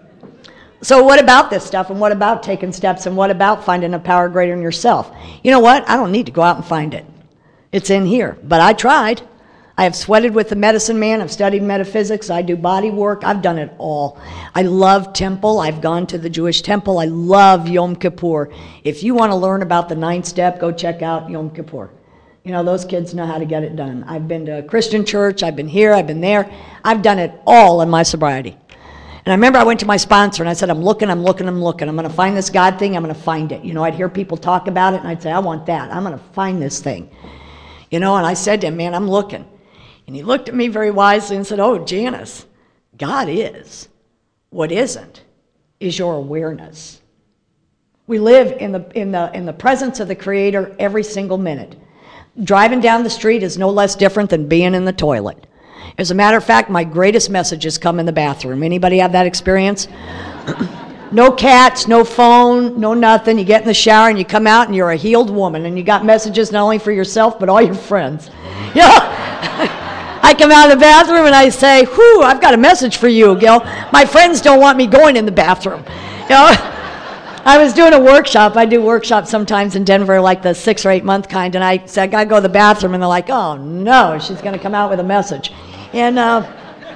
A: so what about this stuff, and what about taking steps, and what about finding a power greater than yourself? You know what? I don't need to go out and find it. It's in here. But I tried. I have sweated with the medicine man. I've studied metaphysics. I do body work. I've done it all. I love temple. I've gone to the Jewish temple. I love Yom Kippur. If you want to learn about the ninth step, go check out Yom Kippur. You know, those kids know how to get it done. I've been to a Christian church. I've been here. I've been there. I've done it all in my sobriety. And I remember I went to my sponsor and I said, I'm looking, I'm looking, I'm looking. I'm going to find this God thing. I'm going to find it. You know, I'd hear people talk about it and I'd say, I want that. I'm going to find this thing. You know, and I said to him, man, I'm looking. And he looked at me very wisely and said, oh, Janice, God is. What isn't is your awareness. We live in the, in the, in the presence of the Creator every single minute. Driving down the street is no less different than being in the toilet. As a matter of fact, my greatest messages come in the bathroom. Anybody have that experience? No cats, no phone, no nothing. You get in the shower and you come out and you're a healed woman, and you got messages not only for yourself but all your friends. You know? I come out of the bathroom and I say, whew, I've got a message for you, Gil. My friends don't want me going in the bathroom. You know, I was doing a workshop. I do workshops sometimes in Denver, like the six or eight month kind, and I said, I gotta go to the bathroom, and they're like, oh no, she's gonna come out with a message. And uh,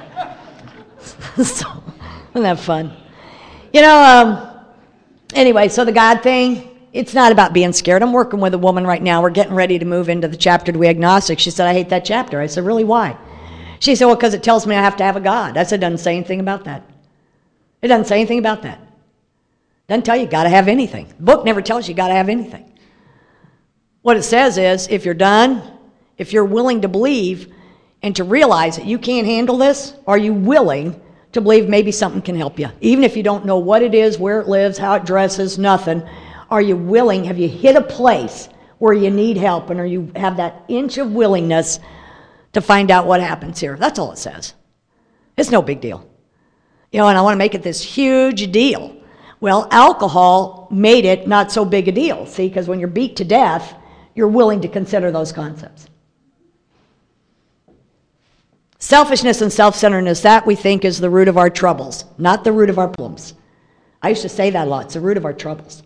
A: so, isn't that fun? You know, um, anyway, so the God thing, it's not about being scared. I'm working with a woman right now. We're getting ready to move into the chapter to be agnostic. She said, I hate that chapter. I said, really, why? She said, well, because it tells me I have to have a God. I said, it doesn't say anything about that. It doesn't say anything about that. It doesn't tell you you got to have anything. The book never tells you you got to have anything. What it says is, if you're done, if you're willing to believe and to realize that you can't handle this, are you willing to believe maybe something can help you? Even if you don't know what it is, where it lives, how it dresses, nothing. Are you willing? Have you hit a place or you need help, and or you have that inch of willingness to find out what happens here. That's all it says. It's no big deal. You know, and I want to make it this huge deal. Well, alcohol made it not so big a deal, see, because when you're beat to death, you're willing to consider those concepts. Selfishness and self-centeredness, that we think is the root of our troubles, not the root of our problems. I used to say that a lot. It's the root of our troubles.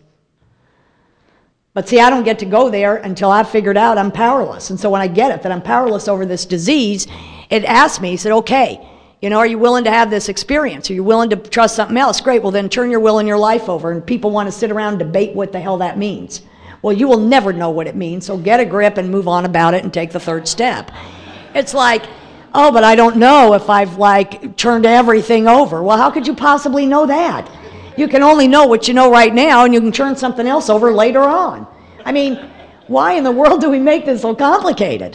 A: But see, I don't get to go there until I've figured out I'm powerless. And so when I get it, that I'm powerless over this disease, it asked me, it said, okay, you know, are you willing to have this experience? Are you willing to trust something else? Great, well then turn your will and your life over. And people want to sit around and debate what the hell that means. Well, you will never know what it means, so get a grip and move on about it and take the third step. It's like, oh, but I don't know if I've like turned everything over. Well, how could you possibly know that? You can only know what you know right now, and you can turn something else over later on. I mean, why in the world do we make this so complicated?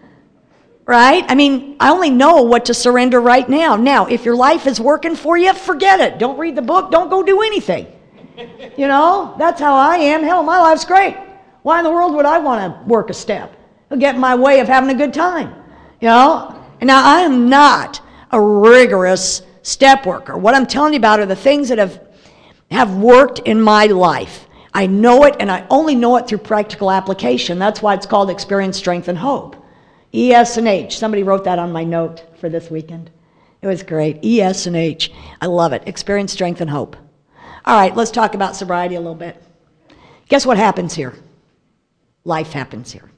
A: Right? I mean, I only know what to surrender right now. Now, if your life is working for you, forget it. Don't read the book. Don't go do anything. You know, that's how I am. Hell, my life's great. Why in the world would I want to work a step? It'll get in my way of having a good time. You know? And now, I am not a rigorous step worker. What I'm telling you about are the things that have, have worked in my life. I know it, and I only know it through practical application. That's why it's called Experience, Strength, and Hope. E, S, and H. Somebody wrote that on my note for this weekend. It was great. E, S, and H. I love it. Experience, Strength, and Hope. All right, let's talk about sobriety a little bit. Guess what happens here? Life happens here.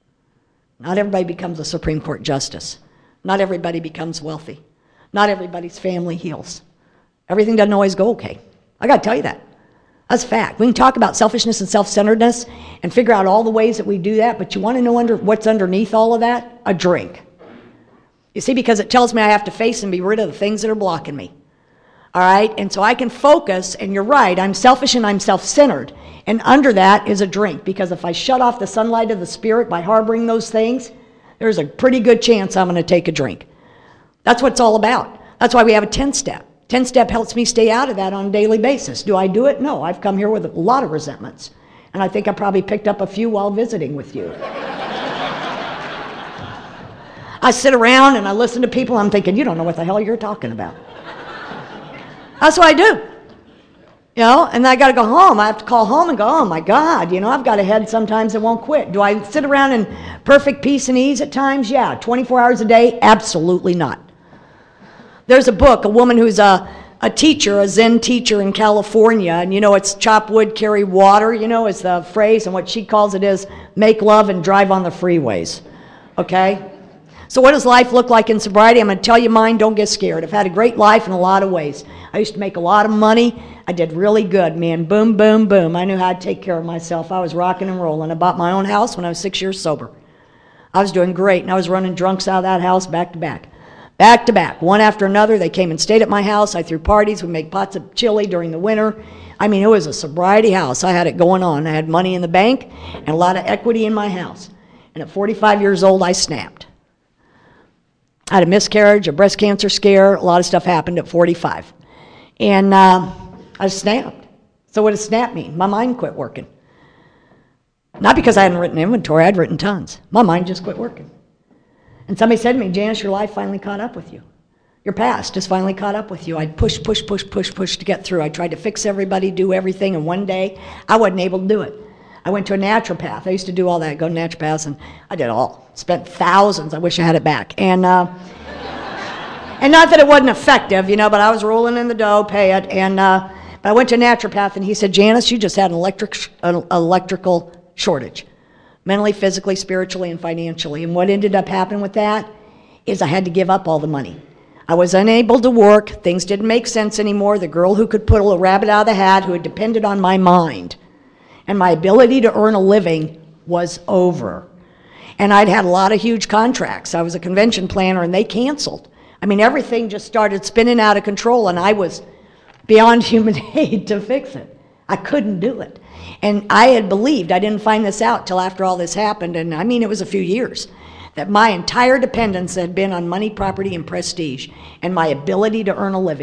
A: Not everybody becomes a Supreme Court justice. Not everybody becomes wealthy. Not everybody's family heals. Everything doesn't always go okay. I got to tell you that. That's a fact. We can talk about selfishness and self-centeredness and figure out all the ways that we do that, but you want to know under, what's underneath all of that? A drink. You see, because it tells me I have to face and be rid of the things that are blocking me. All right? And so I can focus, and you're right, I'm selfish and I'm self-centered. And under that is a drink, because if I shut off the sunlight of the Spirit by harboring those things, there's a pretty good chance I'm going to take a drink. That's what it's all about. That's why we have a ten-step. ten-step helps me stay out of that on a daily basis. Do I do it? No. I've come here with a lot of resentments. And I think I probably picked up a few while visiting with you. I sit around and I listen to people, and I'm thinking, you don't know what the hell you're talking about. That's what I do. You know, and I got to go home. I have to call home and go, oh my God, you know, I've got a head sometimes that won't quit. Do I sit around in perfect peace and ease at times? Yeah. twenty-four hours a day? Absolutely not. There's a book, a woman who's a, a teacher, a Zen teacher in California, and you know, it's chop wood, carry water, you know, is the phrase, and what she calls it is make love and drive on the freeways. Okay? So what does life look like in sobriety? I'm going to tell you mine. Don't get scared. I've had a great life in a lot of ways. I used to make a lot of money. I did really good, man. Boom, boom, boom. I knew how to take care of myself. I was rocking and rolling. I bought my own house when I was six years sober. I was doing great, and I was running drunks out of that house back to back. Back to back, one after another. They came and stayed at my house. I threw parties. We'd make pots of chili during the winter. I mean, it was a sobriety house. I had it going on. I had money in the bank and a lot of equity in my house. And at forty-five years old, I snapped. I had a miscarriage, a breast cancer scare. A lot of stuff happened at forty-five. And uh, I snapped. So what does snap mean? My mind quit working. Not because I hadn't written inventory. I'd written tons. My mind just quit working. And somebody said to me, Janice, your life finally caught up with you. Your past has finally caught up with you. I'd push, push, push, push, push to get through. I tried to fix everybody, do everything, and one day I wasn't able to do it. I went to a naturopath. I used to do all that, go to naturopaths, and I did it all. Spent thousands. I wish I had it back. And uh, and not that it wasn't effective, you know, but I was rolling in the dough, pay it. And uh, but I went to a naturopath, and he said, Janice, you just had an electric, an electrical shortage. Mentally, physically, spiritually, and financially. And what ended up happening with that is I had to give up all the money. I was unable to work. Things didn't make sense anymore. The girl who could pull a rabbit out of the hat, who had depended on my mind and my ability to earn a living, was over. And I'd had a lot of huge contracts. I was a convention planner, and they canceled. I mean, everything just started spinning out of control, and I was beyond human aid to fix it. I couldn't do it. And I had believed, I didn't find this out till after all this happened, and I mean it was a few years, that my entire dependence had been on money, property, and prestige, and my ability to earn a living.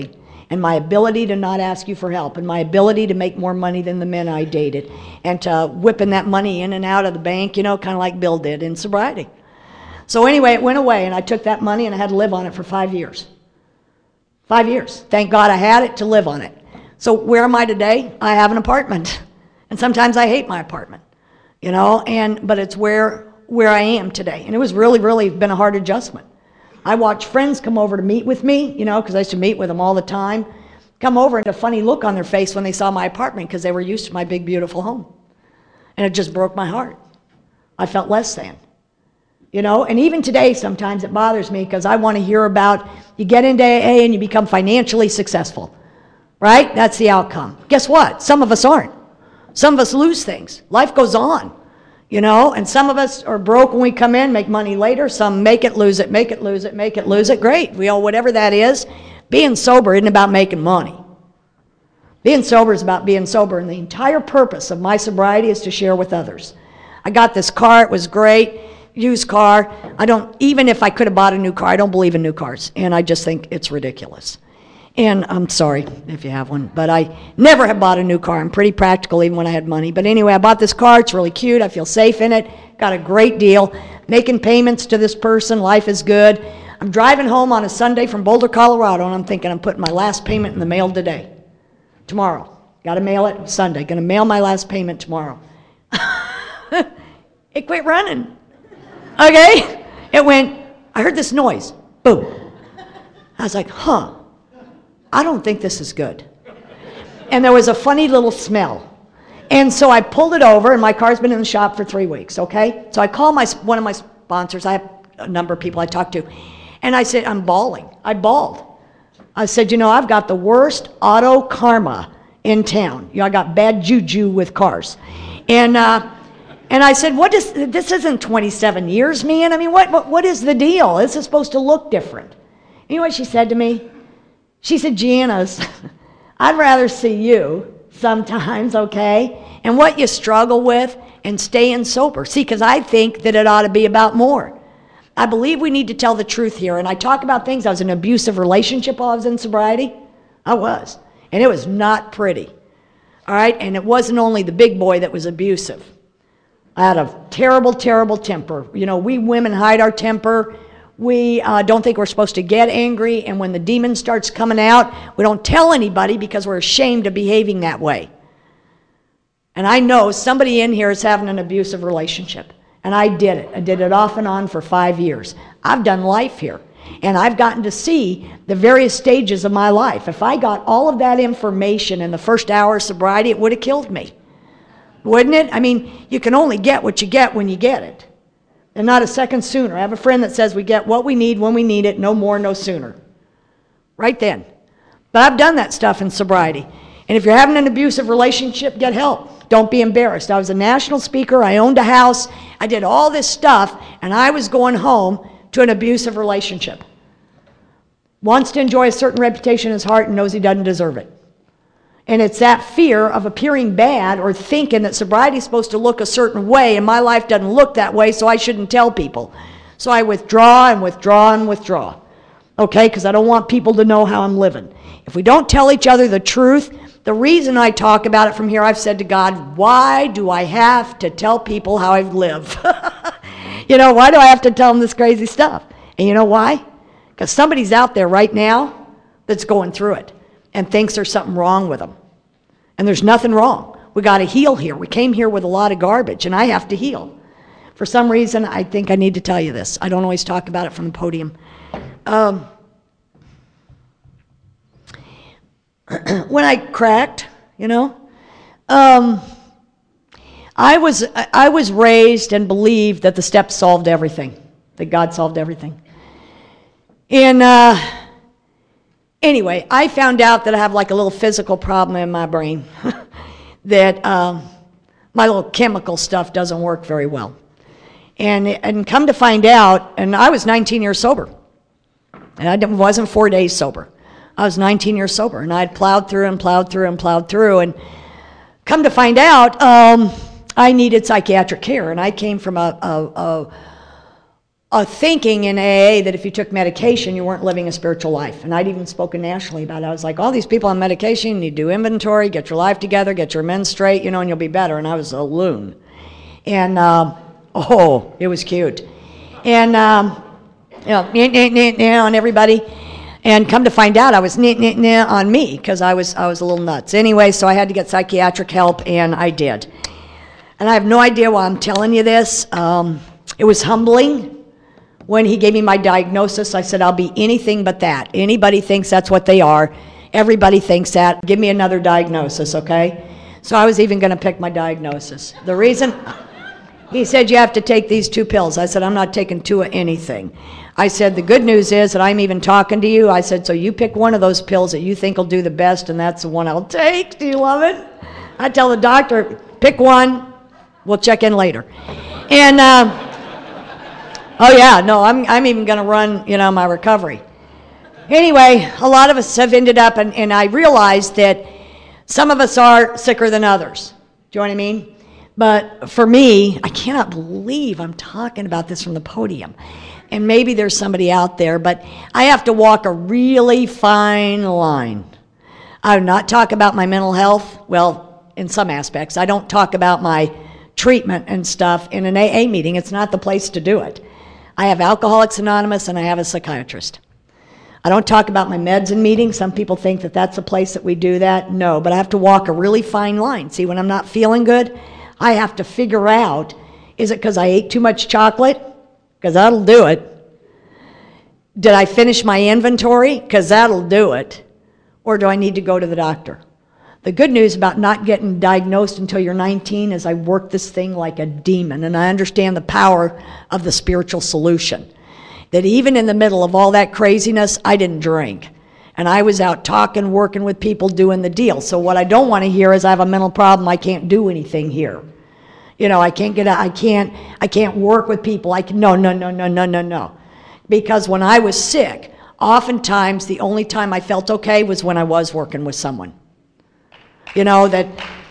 A: and my ability to not ask you for help, and my ability to make more money than the men I dated, and to whipping that money in and out of the bank, you know, kind of like Bill did in sobriety. So anyway, it went away, and I took that money and I had to live on it for five years. Five years. Thank God I had it to live on it. So where am I today? I have an apartment. And sometimes I hate my apartment, you know, and but it's where where I am today. And it was really, really been a hard adjustment. I watch friends come over to meet with me, you know, because I used to meet with them all the time, come over and a funny look on their face when they saw my apartment because they were used to my big, beautiful home. And it just broke my heart. I felt less than. You know, and even today, sometimes it bothers me because I want to hear about you get into A A and you become financially successful, right? That's the outcome. Guess what? Some of us aren't. Some of us lose things. Life goes on, you know, and some of us are broke when we come in, make money later. Some make it, lose it, make it, lose it, make it, lose it. Great. We all, whatever that is, being sober isn't about making money. Being sober is about being sober, and the entire purpose of my sobriety is to share with others. I got this car. It was great. Used car. I don't, even if I could have bought a new car, I don't believe in new cars, and I just think it's ridiculous. And I'm sorry if you have one, but I never have bought a new car. I'm pretty practical even when I had money. But anyway, I bought this car. It's really cute. I feel safe in it. Got a great deal. Making payments to this person. Life is good. I'm driving home on a Sunday from Boulder, Colorado, and I'm thinking I'm putting my last payment in the mail today. Tomorrow. Got to mail it Sunday. Going to mail my last payment tomorrow. It quit running. Okay? It went, I heard this noise. Boom. I was like, huh. I don't think this is good. And there was a funny little smell. And so I pulled it over, and my car's been in the shop for three weeks, okay? So I called my one of my sponsors. I have a number of people I talk to. And I said, I'm bawling. I bawled. I said, you know, I've got the worst auto karma in town. You know, I got bad juju with cars. And uh, and I said, what is, this isn't twenty-seven years, man. I mean, what, what what is the deal? This is supposed to look different. You know what she said to me? She said, Gianna's, I'd rather see you sometimes, okay, and what you struggle with and staying sober. See, because I think that it ought to be about more. I believe we need to tell the truth here. And I talk about things. I was in an abusive relationship while I was in sobriety. I was. And it was not pretty. All right? And it wasn't only the big boy that was abusive. I had a terrible, terrible temper. You know, we women hide our temper. We uh, don't think we're supposed to get angry, and when the demon starts coming out, we don't tell anybody because we're ashamed of behaving that way. And I know somebody in here is having an abusive relationship, and I did it. I did it off and on for five years. I've done life here, and I've gotten to see the various stages of my life. If I got all of that information in the first hour of sobriety, it would have killed me, wouldn't it? I mean, you can only get what you get when you get it. And not a second sooner. I have a friend that says we get what we need when we need it, no more, no sooner. Right then. But I've done that stuff in sobriety. And if you're having an abusive relationship, get help. Don't be embarrassed. I was a national speaker. I owned a house. I did all this stuff, and I was going home to an abusive relationship. Wants to enjoy a certain reputation in his heart and knows he doesn't deserve it. And it's that fear of appearing bad or thinking that sobriety is supposed to look a certain way, and my life doesn't look that way, so I shouldn't tell people. So I withdraw and withdraw and withdraw, okay, because I don't want people to know how I'm living. If we don't tell each other the truth, the reason I talk about it from here, I've said to God, why do I have to tell people how I live? You know, why do I have to tell them this crazy stuff? And you know why? Because somebody's out there right now that's going through it and thinks there's something wrong with them. And there's nothing wrong. We got to heal here. We came here with a lot of garbage, and I have to heal. For some reason, I think I need to tell you this. I don't always talk about it from the podium. Um, when I cracked, you know, um, I was I was raised and believed that the steps solved everything, that God solved everything. And uh, anyway, I found out that I have like a little physical problem in my brain, that um, my little chemical stuff doesn't work very well. And, and come to find out, and I was nineteen years sober. And I wasn't four days sober. I was nineteen years sober, and I had plowed through and plowed through and plowed through. And come to find out, um, I needed psychiatric care, and I came from a, a, a a thinking in A A that if you took medication, you weren't living a spiritual life. And I'd even spoken nationally about it. I was like, all these people on medication, you need to do inventory, get your life together, get your men straight, you know, and you'll be better. And I was a loon. And, um, oh, it was cute. And, um, you know, nah, nah, nah, nah, on everybody. And come to find out, I was nah, nah, nah on me because I was, I was a little nuts. Anyway, so I had to get psychiatric help, and I did. And I have no idea why I'm telling you this. Um, it was humbling. When he gave me my diagnosis, I said, I'll be anything but that. Anybody thinks that's what they are. Everybody thinks that. Give me another diagnosis, okay? So I was even going to pick my diagnosis. The reason, he said, you have to take these two pills. I said, I'm not taking two of anything. I said, the good news is that I'm even talking to you. I said, so you pick one of those pills that you think will do the best, and that's the one I'll take. Do you love it? I tell the doctor, pick one. We'll check in later. And, um, oh yeah, no, I'm, I'm even going to run, you know, my recovery. Anyway, a lot of us have ended up, and, and I realized that some of us are sicker than others. Do you know what I mean? But for me, I cannot believe I'm talking about this from the podium. And maybe there's somebody out there, but I have to walk a really fine line. I do not talk about my mental health. Well, in some aspects. I don't talk about my treatment and stuff in an A A meeting. It's not the place to do it. I have Alcoholics Anonymous, and I have a psychiatrist. I don't talk about my meds in meetings. Some people think that that's a place that we do that. No, but I have to walk a really fine line. See, when I'm not feeling good, I have to figure out, is it because I ate too much chocolate? Because that'll do it. Did I finish my inventory? Because that'll do it. Or do I need to go to the doctor? The good news about not getting diagnosed until you're nineteen is I work this thing like a demon, and I understand the power of the spiritual solution. That even in the middle of all that craziness, I didn't drink. And I was out talking, working with people, doing the deal. So what I don't want to hear is I have a mental problem, I can't do anything here. You know, I can't get out, I can't, I can't work with people. I can, no, no, no, no, no, no, no. Because when I was sick, oftentimes the only time I felt okay was when I was working with someone. You know, that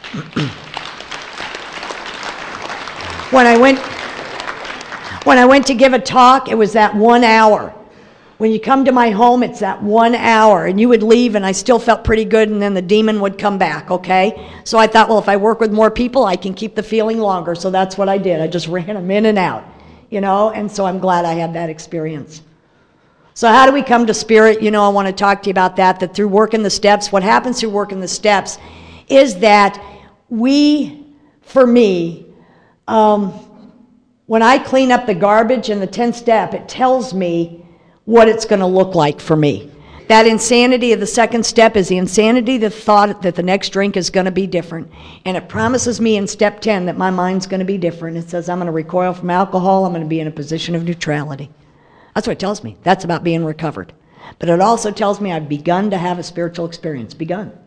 A: when I went when I went to give a talk, it was that one hour. When you come to my home, it's that one hour, and you would leave, and I still felt pretty good, and then the demon would come back, okay? So I thought, well, if I work with more people, I can keep the feeling longer, so that's what I did. I just ran them in and out, you know, and so I'm glad I had that experience. So how do we come to spirit? You know, I want to talk to you about that, that through working the steps, what happens through working the steps is that we, for me, um, when I clean up the garbage in the tenth step, it tells me what it's going to look like for me. That insanity of the second step is the insanity, the thought that the next drink is going to be different. And it promises me in step ten that my mind's going to be different. It says I'm going to recoil from alcohol. I'm going to be in a position of neutrality. That's what it tells me. That's about being recovered. But it also tells me I've begun to have a spiritual experience. Begun.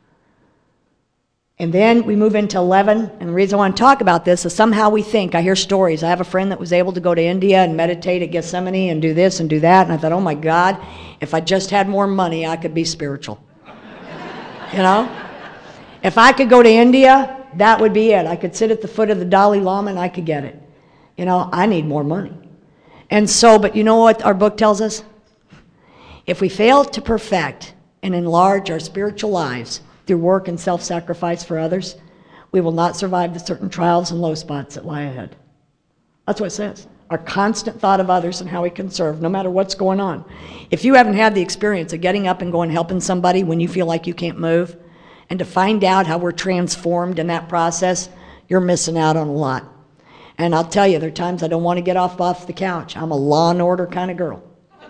A: And then we move into eleven, and the reason I want to talk about this is somehow we think, I hear stories. I have a friend that was able to go to India and meditate at Gethsemane and do this and do that, and I thought, oh my God, if I just had more money, I could be spiritual. You know? If I could go to India, that would be it. I could sit at the foot of the Dalai Lama and I could get it. You know, I need more money. And so, but you know what our book tells us? If we fail to perfect and enlarge our spiritual lives through work and self-sacrifice for others, we will not survive the certain trials and low spots that lie ahead. That's what it says. Our constant thought of others and how we can serve, no matter what's going on. If you haven't had the experience of getting up and going helping somebody when you feel like you can't move, and to find out how we're transformed in that process, you're missing out on a lot. And I'll tell you, there are times I don't want to get off off the couch. I'm a law and order kind of girl.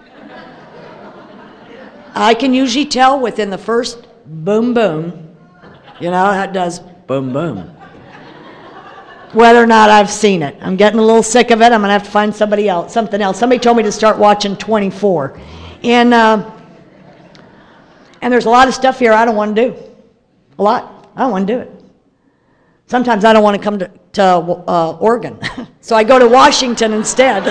A: I can usually tell within the first boom, boom, you know, that does boom, boom, whether or not I've seen it. I'm getting a little sick of it. I'm going to have to find somebody else, something else. Somebody told me to start watching twenty-four. And, uh, and there's a lot of stuff here I don't want to do. A lot. I don't want to do it. Sometimes I don't want to come to, to uh, Oregon. So I go to Washington instead.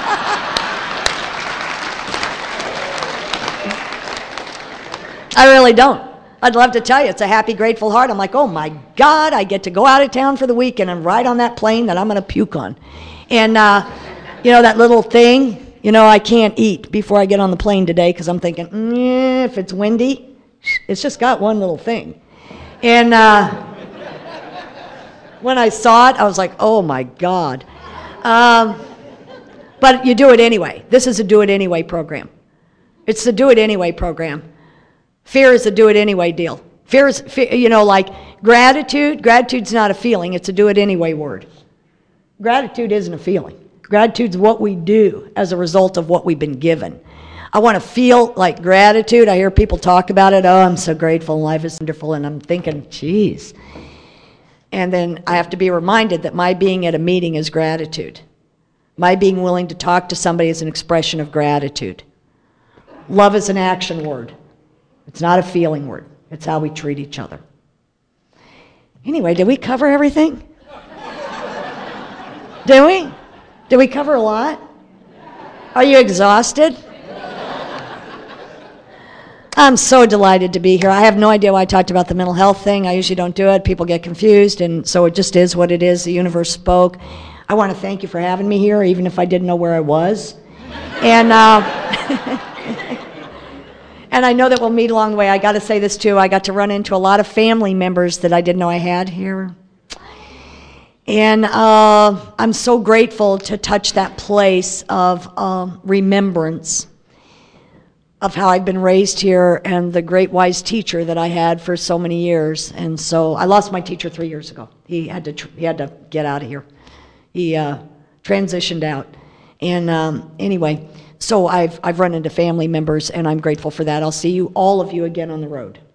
A: I really don't. I'd love to tell you, it's a happy, grateful heart. I'm like, oh my God, I get to go out of town for the weekend and ride on that plane that I'm going to puke on. And, uh, You know, that little thing? You know, I can't eat before I get on the plane today because I'm thinking, mm, if it's windy, it's just got one little thing. And uh, when I saw it, I was like, oh my God. Um, but you do it anyway. This is a do it anyway program. It's the do it anyway program. Fear is a do it anyway deal. Fear is, fear, you know, like gratitude. Gratitude's not a feeling. It's a do it anyway word. Gratitude isn't a feeling. Gratitude's what we do as a result of what we've been given. I want to feel like gratitude. I hear people talk about it. Oh, I'm so grateful. Life is wonderful. And I'm thinking, geez. And then I have to be reminded that my being at a meeting is gratitude. My being willing to talk to somebody is an expression of gratitude. Love is an action word. It's not a feeling word. It's how we treat each other. Anyway, did we cover everything? Did we? Did we cover a lot? Are you exhausted? I'm so delighted to be here. I have no idea why I talked about the mental health thing. I usually don't do it. People get confused, and so it just is what it is. The universe spoke. I want to thank you for having me here, even if I didn't know where I was. And uh, and I know that we'll meet along the way. I got to say this too. I got to run into a lot of family members that I didn't know I had here. And uh, I'm so grateful to touch that place of uh, remembrance of how I've been raised here and the great wise teacher that I had for so many years. And so I lost my teacher three years ago. He had to tr- he had to get out of here. He uh, transitioned out. And um, anyway, so I've I've run into family members, and I'm grateful for that. I'll see you all of you again on the road.